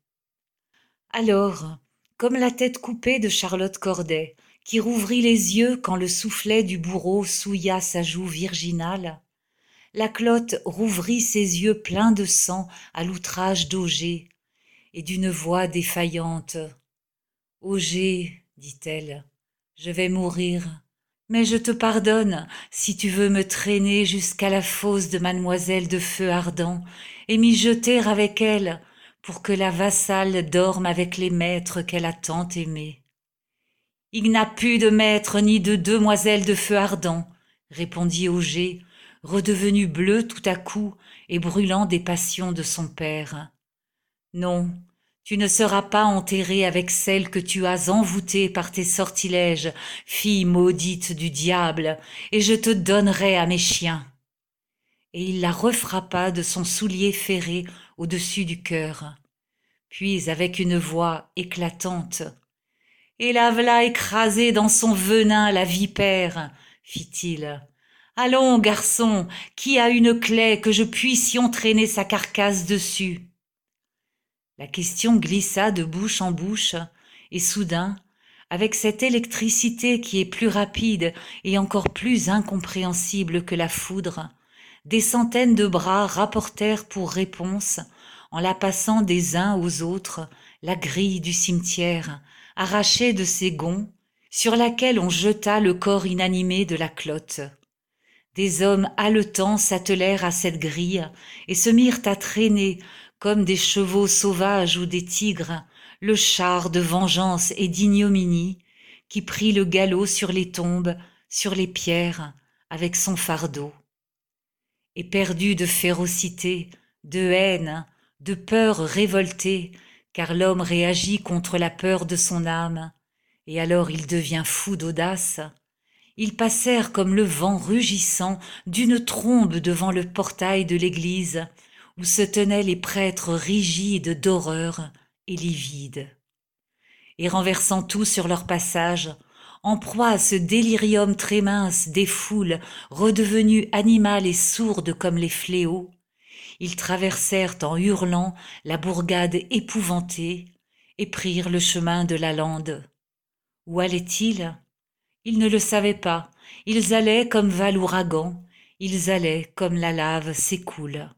Alors, comme la tête coupée de Charlotte Corday, qui rouvrit les yeux quand le soufflet du bourreau souilla sa joue virginale, la clote rouvrit ses yeux pleins de sang à l'outrage d'Auger, et d'une voix défaillante, « Auger, dit-elle, je vais mourir, mais je te pardonne si tu veux me traîner jusqu'à la fosse de mademoiselle de Feu Ardent et m'y jeter avec elle pour que la vassale dorme avec les maîtres qu'elle a tant aimés. » « Il n'a pu de maître ni de demoiselle de Feu Ardent, répondit Auger, redevenu bleu tout à coup et brûlant des passions de son père. Non, tu ne seras pas enterrée avec celle que tu as envoûtée par tes sortilèges, fille maudite du diable, et je te donnerai à mes chiens. Et il la refrappa de son soulier ferré au-dessus du cœur. Puis, avec une voix éclatante, « Et la v'là écrasée dans son venin, la vipère !» fit-il. « Allons, garçon, qui a une clé que je puisse y entraîner sa carcasse dessus ?» La question glissa de bouche en bouche, et soudain, avec cette électricité qui est plus rapide et encore plus incompréhensible que la foudre, des centaines de bras rapportèrent pour réponse, en la passant des uns aux autres, la grille du cimetière, arrachée de ses gonds, sur laquelle on jeta le corps inanimé de la clotte. Des hommes haletants s'attelèrent à cette grille et se mirent à traîner, comme des chevaux sauvages ou des tigres, le char de vengeance et d'ignominie qui prit le galop sur les tombes, sur les pierres, avec son fardeau. Et perdu de férocité, de haine, de peur révoltée, car l'homme réagit contre la peur de son âme, et alors il devient fou d'audace, ils passèrent comme le vent rugissant d'une trombe devant le portail de l'église, où se tenaient les prêtres rigides d'horreur et livides. Et renversant tout sur leur passage, en proie à ce délirium très mince des foules redevenues animales et sourdes comme les fléaux, ils traversèrent en hurlant la bourgade épouvantée et prirent le chemin de la lande. Où allaient-ils ? Ils ne le savaient pas, ils allaient comme va l'ouragan, ils allaient comme la lave s'écoule.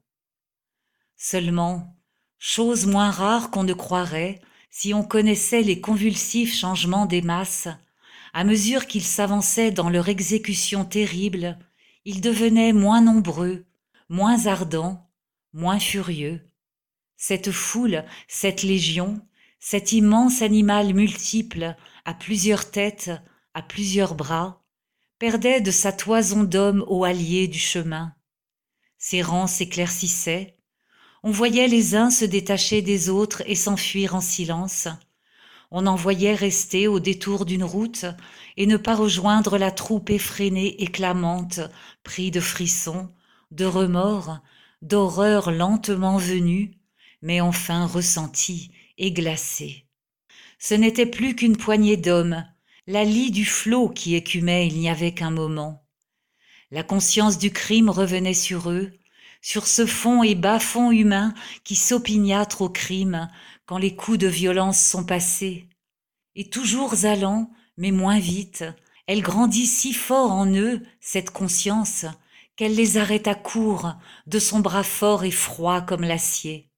Seulement, chose moins rare qu'on ne croirait, si on connaissait les convulsifs changements des masses, à mesure qu'ils s'avançaient dans leur exécution terrible, ils devenaient moins nombreux, moins ardents, moins furieux. Cette foule, cette légion, cet immense animal multiple, à plusieurs têtes, à plusieurs bras, perdait de sa toison d'hommes aux halliers du chemin. Ses rangs s'éclaircissaient, on voyait les uns se détacher des autres et s'enfuir en silence. On en voyait rester au détour d'une route et ne pas rejoindre la troupe effrénée et clamante, pris de frissons, de remords, d'horreurs lentement venues, mais enfin ressenties et glacées. Ce n'était plus qu'une poignée d'hommes, la lie du flot qui écumait il n'y avait qu'un moment. La conscience du crime revenait sur eux, sur ce fond et bas fond humain qui s'opiniâtre au crime quand les coups de violence sont passés. Et toujours allant, mais moins vite, elle grandit si fort en eux, cette conscience, qu'elle les arrêta court, de son bras fort et froid comme l'acier.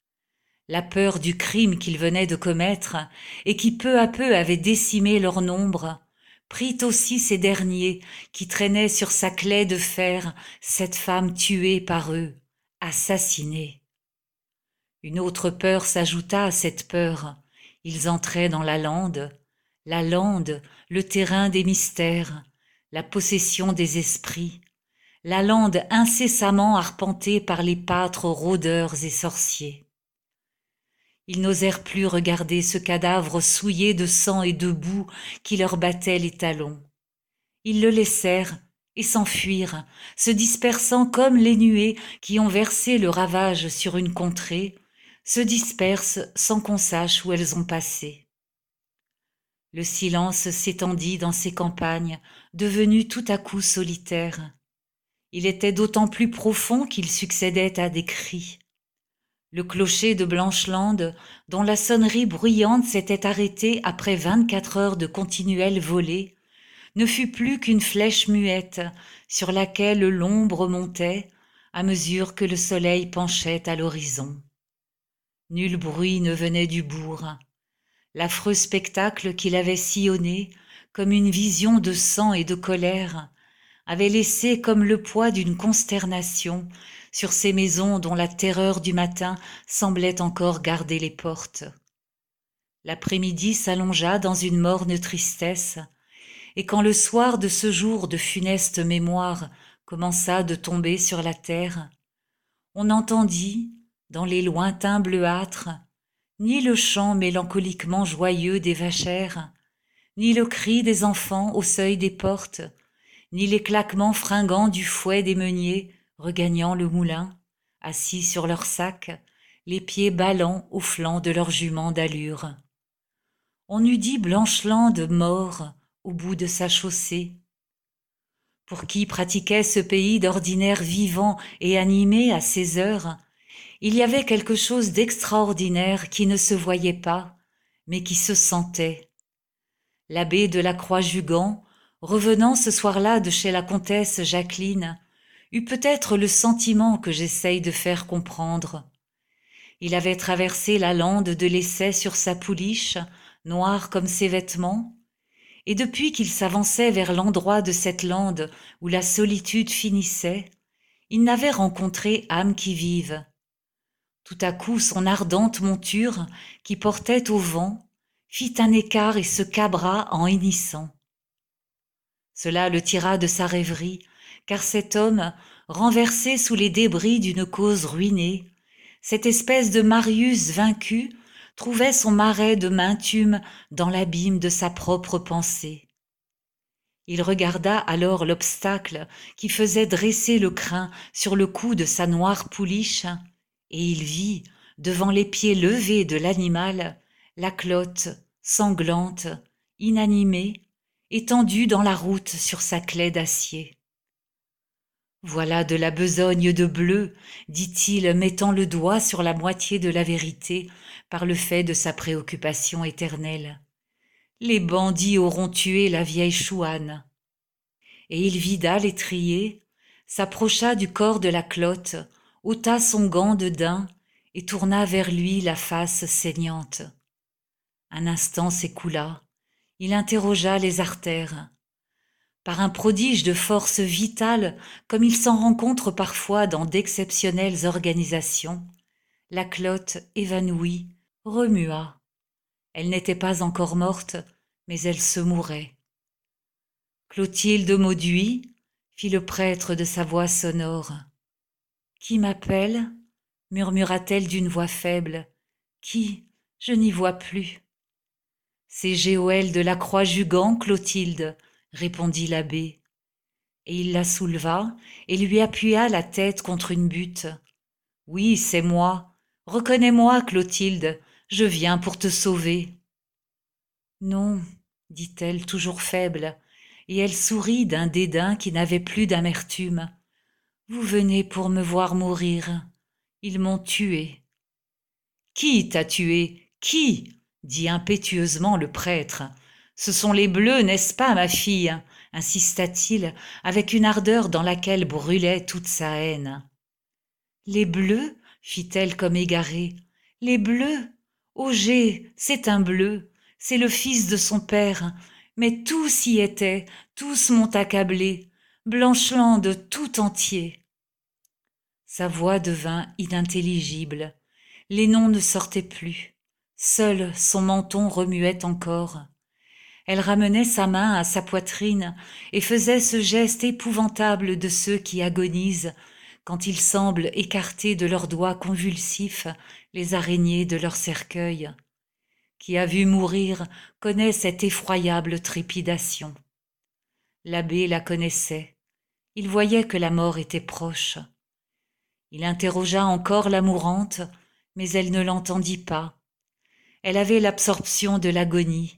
La peur du crime qu'ils venaient de commettre, et qui peu à peu avait décimé leur nombre, prit aussi ces derniers qui traînaient sur sa claie de fer cette femme tuée par eux, assassinée. Une autre peur s'ajouta à cette peur. Ils entraient dans la lande, la lande, le terrain des mystères, la possession des esprits, la lande incessamment arpentée par les pâtres rôdeurs et sorciers. Ils n'osèrent plus regarder ce cadavre souillé de sang et de boue qui leur battait les talons. Ils le laissèrent et s'enfuirent, se dispersant comme les nuées qui ont versé le ravage sur une contrée, se dispersent sans qu'on sache où elles ont passé. Le silence s'étendit dans ces campagnes, devenues tout à coup solitaires. Il était d'autant plus profond qu'il succédait à des cris. Le clocher de Blancheland, dont la sonnerie bruyante s'était arrêtée après vingt-quatre heures de continuelle volée, ne fut plus qu'une flèche muette sur laquelle l'ombre montait à mesure que le soleil penchait à l'horizon. Nul bruit ne venait du bourg. L'affreux spectacle qu'il avait sillonné, comme une vision de sang et de colère, avait laissé comme le poids d'une consternation sur ces maisons dont la terreur du matin semblait encore garder les portes. L'après-midi s'allongea dans une morne tristesse, et quand le soir de ce jour de funeste mémoire commença de tomber sur la terre. On n'entendit, dans les lointains bleuâtres, ni le chant mélancoliquement joyeux des vachères, ni le cri des enfants au seuil des portes, ni les claquements fringants du fouet des meuniers regagnant le moulin, assis sur leurs sacs, les pieds ballants au flanc de leurs juments d'allure. On eût dit Blancheland mort au bout de sa chaussée. Pour qui pratiquait ce pays d'ordinaire vivant et animé à ces heures, il y avait quelque chose d'extraordinaire qui ne se voyait pas, mais qui se sentait. L'abbé de la Croix-Jugan, revenant ce soir-là de chez la comtesse Jacqueline, eut peut-être le sentiment que j'essaye de faire comprendre. Il avait traversé la lande de l'Essai sur sa pouliche, noire comme ses vêtements, et depuis qu'il s'avançait vers l'endroit de cette lande où la solitude finissait, il n'avait rencontré âme qui vive. Tout à coup, son ardente monture, qui portait au vent, fit un écart et se cabra en hennissant. Cela le tira de sa rêverie, car cet homme, renversé sous les débris d'une cause ruinée, cette espèce de Marius vaincu, trouvait son marais de Maintume dans l'abîme de sa propre pensée. Il regarda alors l'obstacle qui faisait dresser le crin sur le cou de sa noire pouliche, et il vit, devant les pieds levés de l'animal, la clotte, sanglante, inanimée, étendue dans la route sur sa claie d'acier. « Voilà de la besogne de bleu, dit-il, mettant le doigt sur la moitié de la vérité par le fait de sa préoccupation éternelle. Les bandits auront tué la vieille chouane. » Et il vida l'étrier, s'approcha du corps de la clotte, ôta son gant de daim et tourna vers lui la face saignante. Un instant s'écoula, il interrogea les artères. Par un prodige de force vitale, comme il s'en rencontre parfois dans d'exceptionnelles organisations, la clotte, évanouie, remua. Elle n'était pas encore morte, mais elle se mourait. Clotilde Mauduit, fit le prêtre de sa voix sonore. « Qui m'appelle » murmura-t-elle d'une voix faible. « Qui ? Je n'y vois plus. »« C'est Géoël de la Croix-Jugan, Clotilde, » répondit l'abbé. Et il la souleva et lui appuya la tête contre une butte. « Oui, c'est moi. Reconnais-moi, Clotilde, je viens pour te sauver. »« Non, » dit-elle toujours faible, et elle sourit d'un dédain qui n'avait plus d'amertume. « Vous venez pour me voir mourir. Ils m'ont tué. »« Qui t'a tué ? Qui ?» dit impétueusement le prêtre. « Ce sont les Bleus, n'est-ce pas, ma fille ?» insista-t-il avec une ardeur dans laquelle brûlait toute sa haine. « Les Bleus ?» fit-elle comme égarée. « Les Bleus ? Auger, c'est un Bleu, c'est le fils de son père, mais tous y étaient, tous m'ont accablé, Blancheland tout entier. » Sa voix devint inintelligible, les noms ne sortaient plus, seul son menton remuait encore. Elle ramenait sa main à sa poitrine et faisait ce geste épouvantable de ceux qui agonisent quand ils semblent écarter de leurs doigts convulsifs les araignées de leur cercueil. Qui a vu mourir connaît cette effroyable trépidation. L'abbé la connaissait. Il voyait que la mort était proche. Il interrogea encore la mourante, mais elle ne l'entendit pas. Elle avait l'absorption de l'agonie.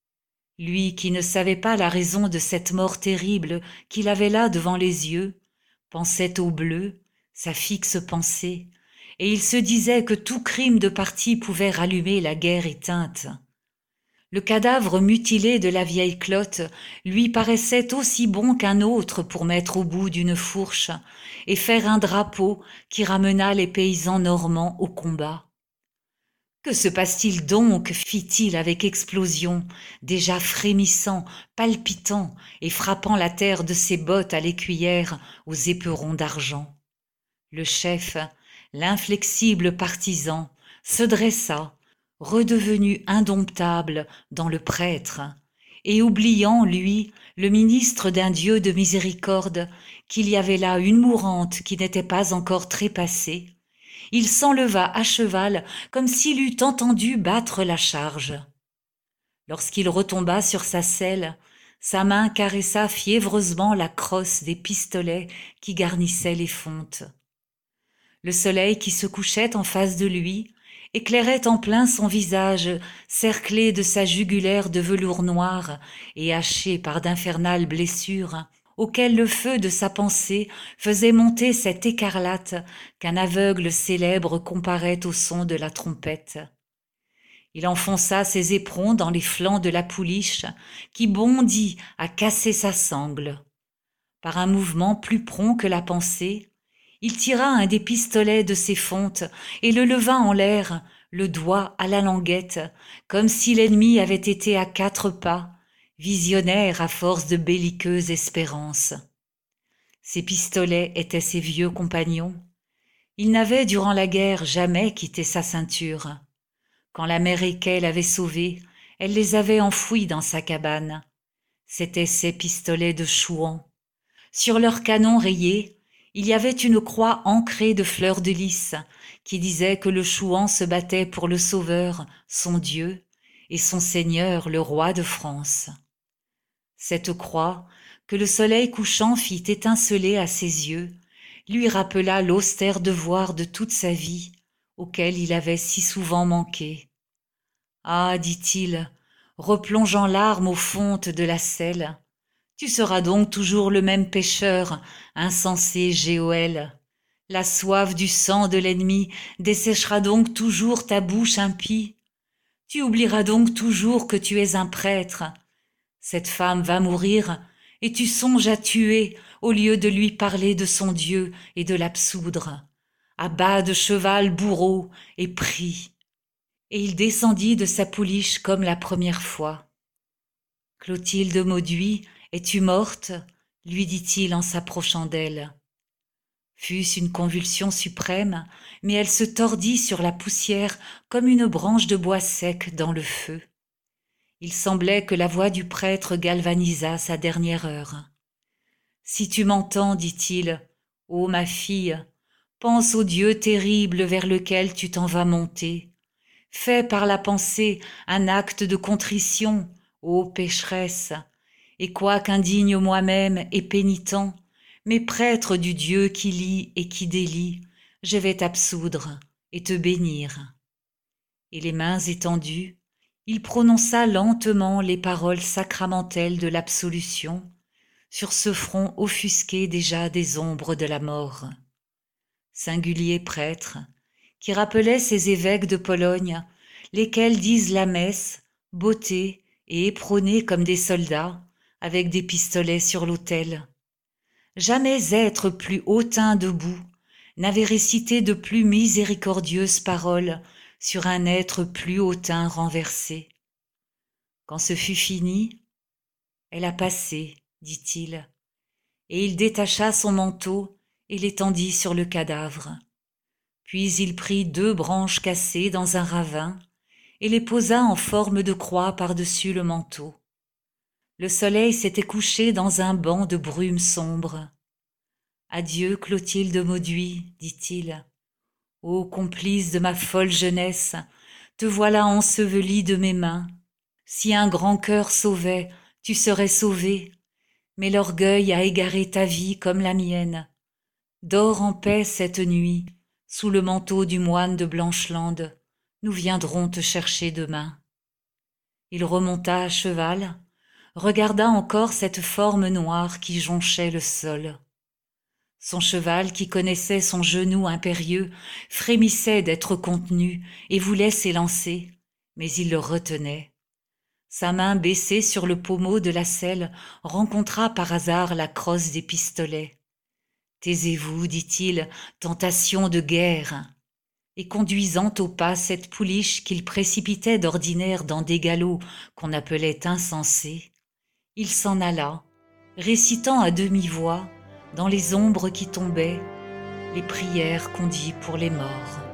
Lui qui ne savait pas la raison de cette mort terrible qu'il avait là devant les yeux, pensait au bleu, sa fixe pensée, et il se disait que tout crime de parti pouvait rallumer la guerre éteinte. Le cadavre mutilé de la vieille clotte lui paraissait aussi bon qu'un autre pour mettre au bout d'une fourche et faire un drapeau qui ramena les paysans normands au combat. « Que se passe-t-il donc » fit-il avec explosion, déjà frémissant, palpitant et frappant la terre de ses bottes à l'écuyère aux éperons d'argent. Le chef, l'inflexible partisan, se dressa, redevenu indomptable dans le prêtre, et oubliant, lui, le ministre d'un Dieu de miséricorde, qu'il y avait là une mourante qui n'était pas encore trépassée, il s'enleva à cheval comme s'il eût entendu battre la charge. Lorsqu'il retomba sur sa selle, sa main caressa fiévreusement la crosse des pistolets qui garnissaient les fontes. Le soleil qui se couchait en face de lui éclairait en plein son visage, cerclé de sa jugulaire de velours noir et haché par d'infernales blessures, auquel le feu de sa pensée faisait monter cette écarlate qu'un aveugle célèbre comparait au son de la trompette. Il enfonça ses éperons dans les flancs de la pouliche, qui bondit à casser sa sangle. Par un mouvement plus prompt que la pensée, il tira un des pistolets de ses fontes et le leva en l'air, le doigt à la languette, comme si l'ennemi avait été à quatre pas, visionnaire à force de belliqueuse espérance. Ces pistolets étaient ses vieux compagnons. Il n'avait durant la guerre jamais quitté sa ceinture. Quand la mère Équelle l'avait sauvé, elle les avait enfouis dans sa cabane. C'étaient ses pistolets de chouan. Sur leur canon rayé, il y avait une croix ancrée de fleurs de lys qui disait que le chouan se battait pour le Sauveur, son Dieu, et son Seigneur, le roi de France. Cette croix, que le soleil couchant fit étinceler à ses yeux, lui rappela l'austère devoir de toute sa vie, auquel il avait si souvent manqué. Ah, dit-il, replongeant l'arme aux fontes de la selle, tu seras donc toujours le même pécheur, insensé Géoël. La soif du sang de l'ennemi desséchera donc toujours ta bouche impie. Tu oublieras donc toujours que tu es un prêtre. Cette femme va mourir, et tu songes à tuer au lieu de lui parler de son Dieu et de l'absoudre. À bas de cheval bourreau et prie. Et il descendit de sa pouliche comme la première fois. Clotilde Mauduit, es-tu morte? Lui dit-il en s'approchant d'elle. Fût-ce une convulsion suprême, mais elle se tordit sur la poussière comme une branche de bois sec dans le feu. Il semblait que la voix du prêtre galvanisât sa dernière heure. Si tu m'entends, dit-il, ô ma fille, pense au Dieu terrible vers lequel tu t'en vas monter. Fais par la pensée un acte de contrition, ô pécheresse, et quoiqu'indigne moi-même et pénitent, mais prêtre du Dieu qui lit et qui délie, je vais t'absoudre et te bénir. Et les mains étendues, il prononça lentement les paroles sacramentelles de l'absolution sur ce front offusqué déjà des ombres de la mort. Singulier prêtre, qui rappelait ces évêques de Pologne, lesquels disent la messe, bottés et éperonnés comme des soldats, avec des pistolets sur l'autel. Jamais être plus hautain debout n'avait récité de plus miséricordieuses paroles sur un être plus hautain renversé. Quand ce fut fini, elle a passé, dit-il, et il détacha son manteau et l'étendit sur le cadavre. Puis il prit deux branches cassées dans un ravin et les posa en forme de croix par-dessus le manteau. Le soleil s'était couché dans un banc de brume sombre. « Adieu, Clotilde Mauduit, dit-il. Ô complice de ma folle jeunesse, te voilà ensevelie de mes mains. Si un grand cœur sauvait, tu serais sauvée, mais l'orgueil a égaré ta vie comme la mienne. Dors en paix cette nuit, sous le manteau du moine de Blancheland. Nous viendrons te chercher demain. » Il remonta à cheval, regarda encore cette forme noire qui jonchait le sol. Son cheval, qui connaissait son genou impérieux, frémissait d'être contenu et voulait s'élancer, mais il le retenait. Sa main baissée sur le pommeau de la selle rencontra par hasard la crosse des pistolets. « Taisez-vous, dit-il, tentation de guerre !» Et conduisant au pas cette pouliche qu'il précipitait d'ordinaire dans des galops qu'on appelait insensés, il s'en alla, récitant à demi-voix, dans les ombres qui tombaient, les prières qu'on dit pour les morts.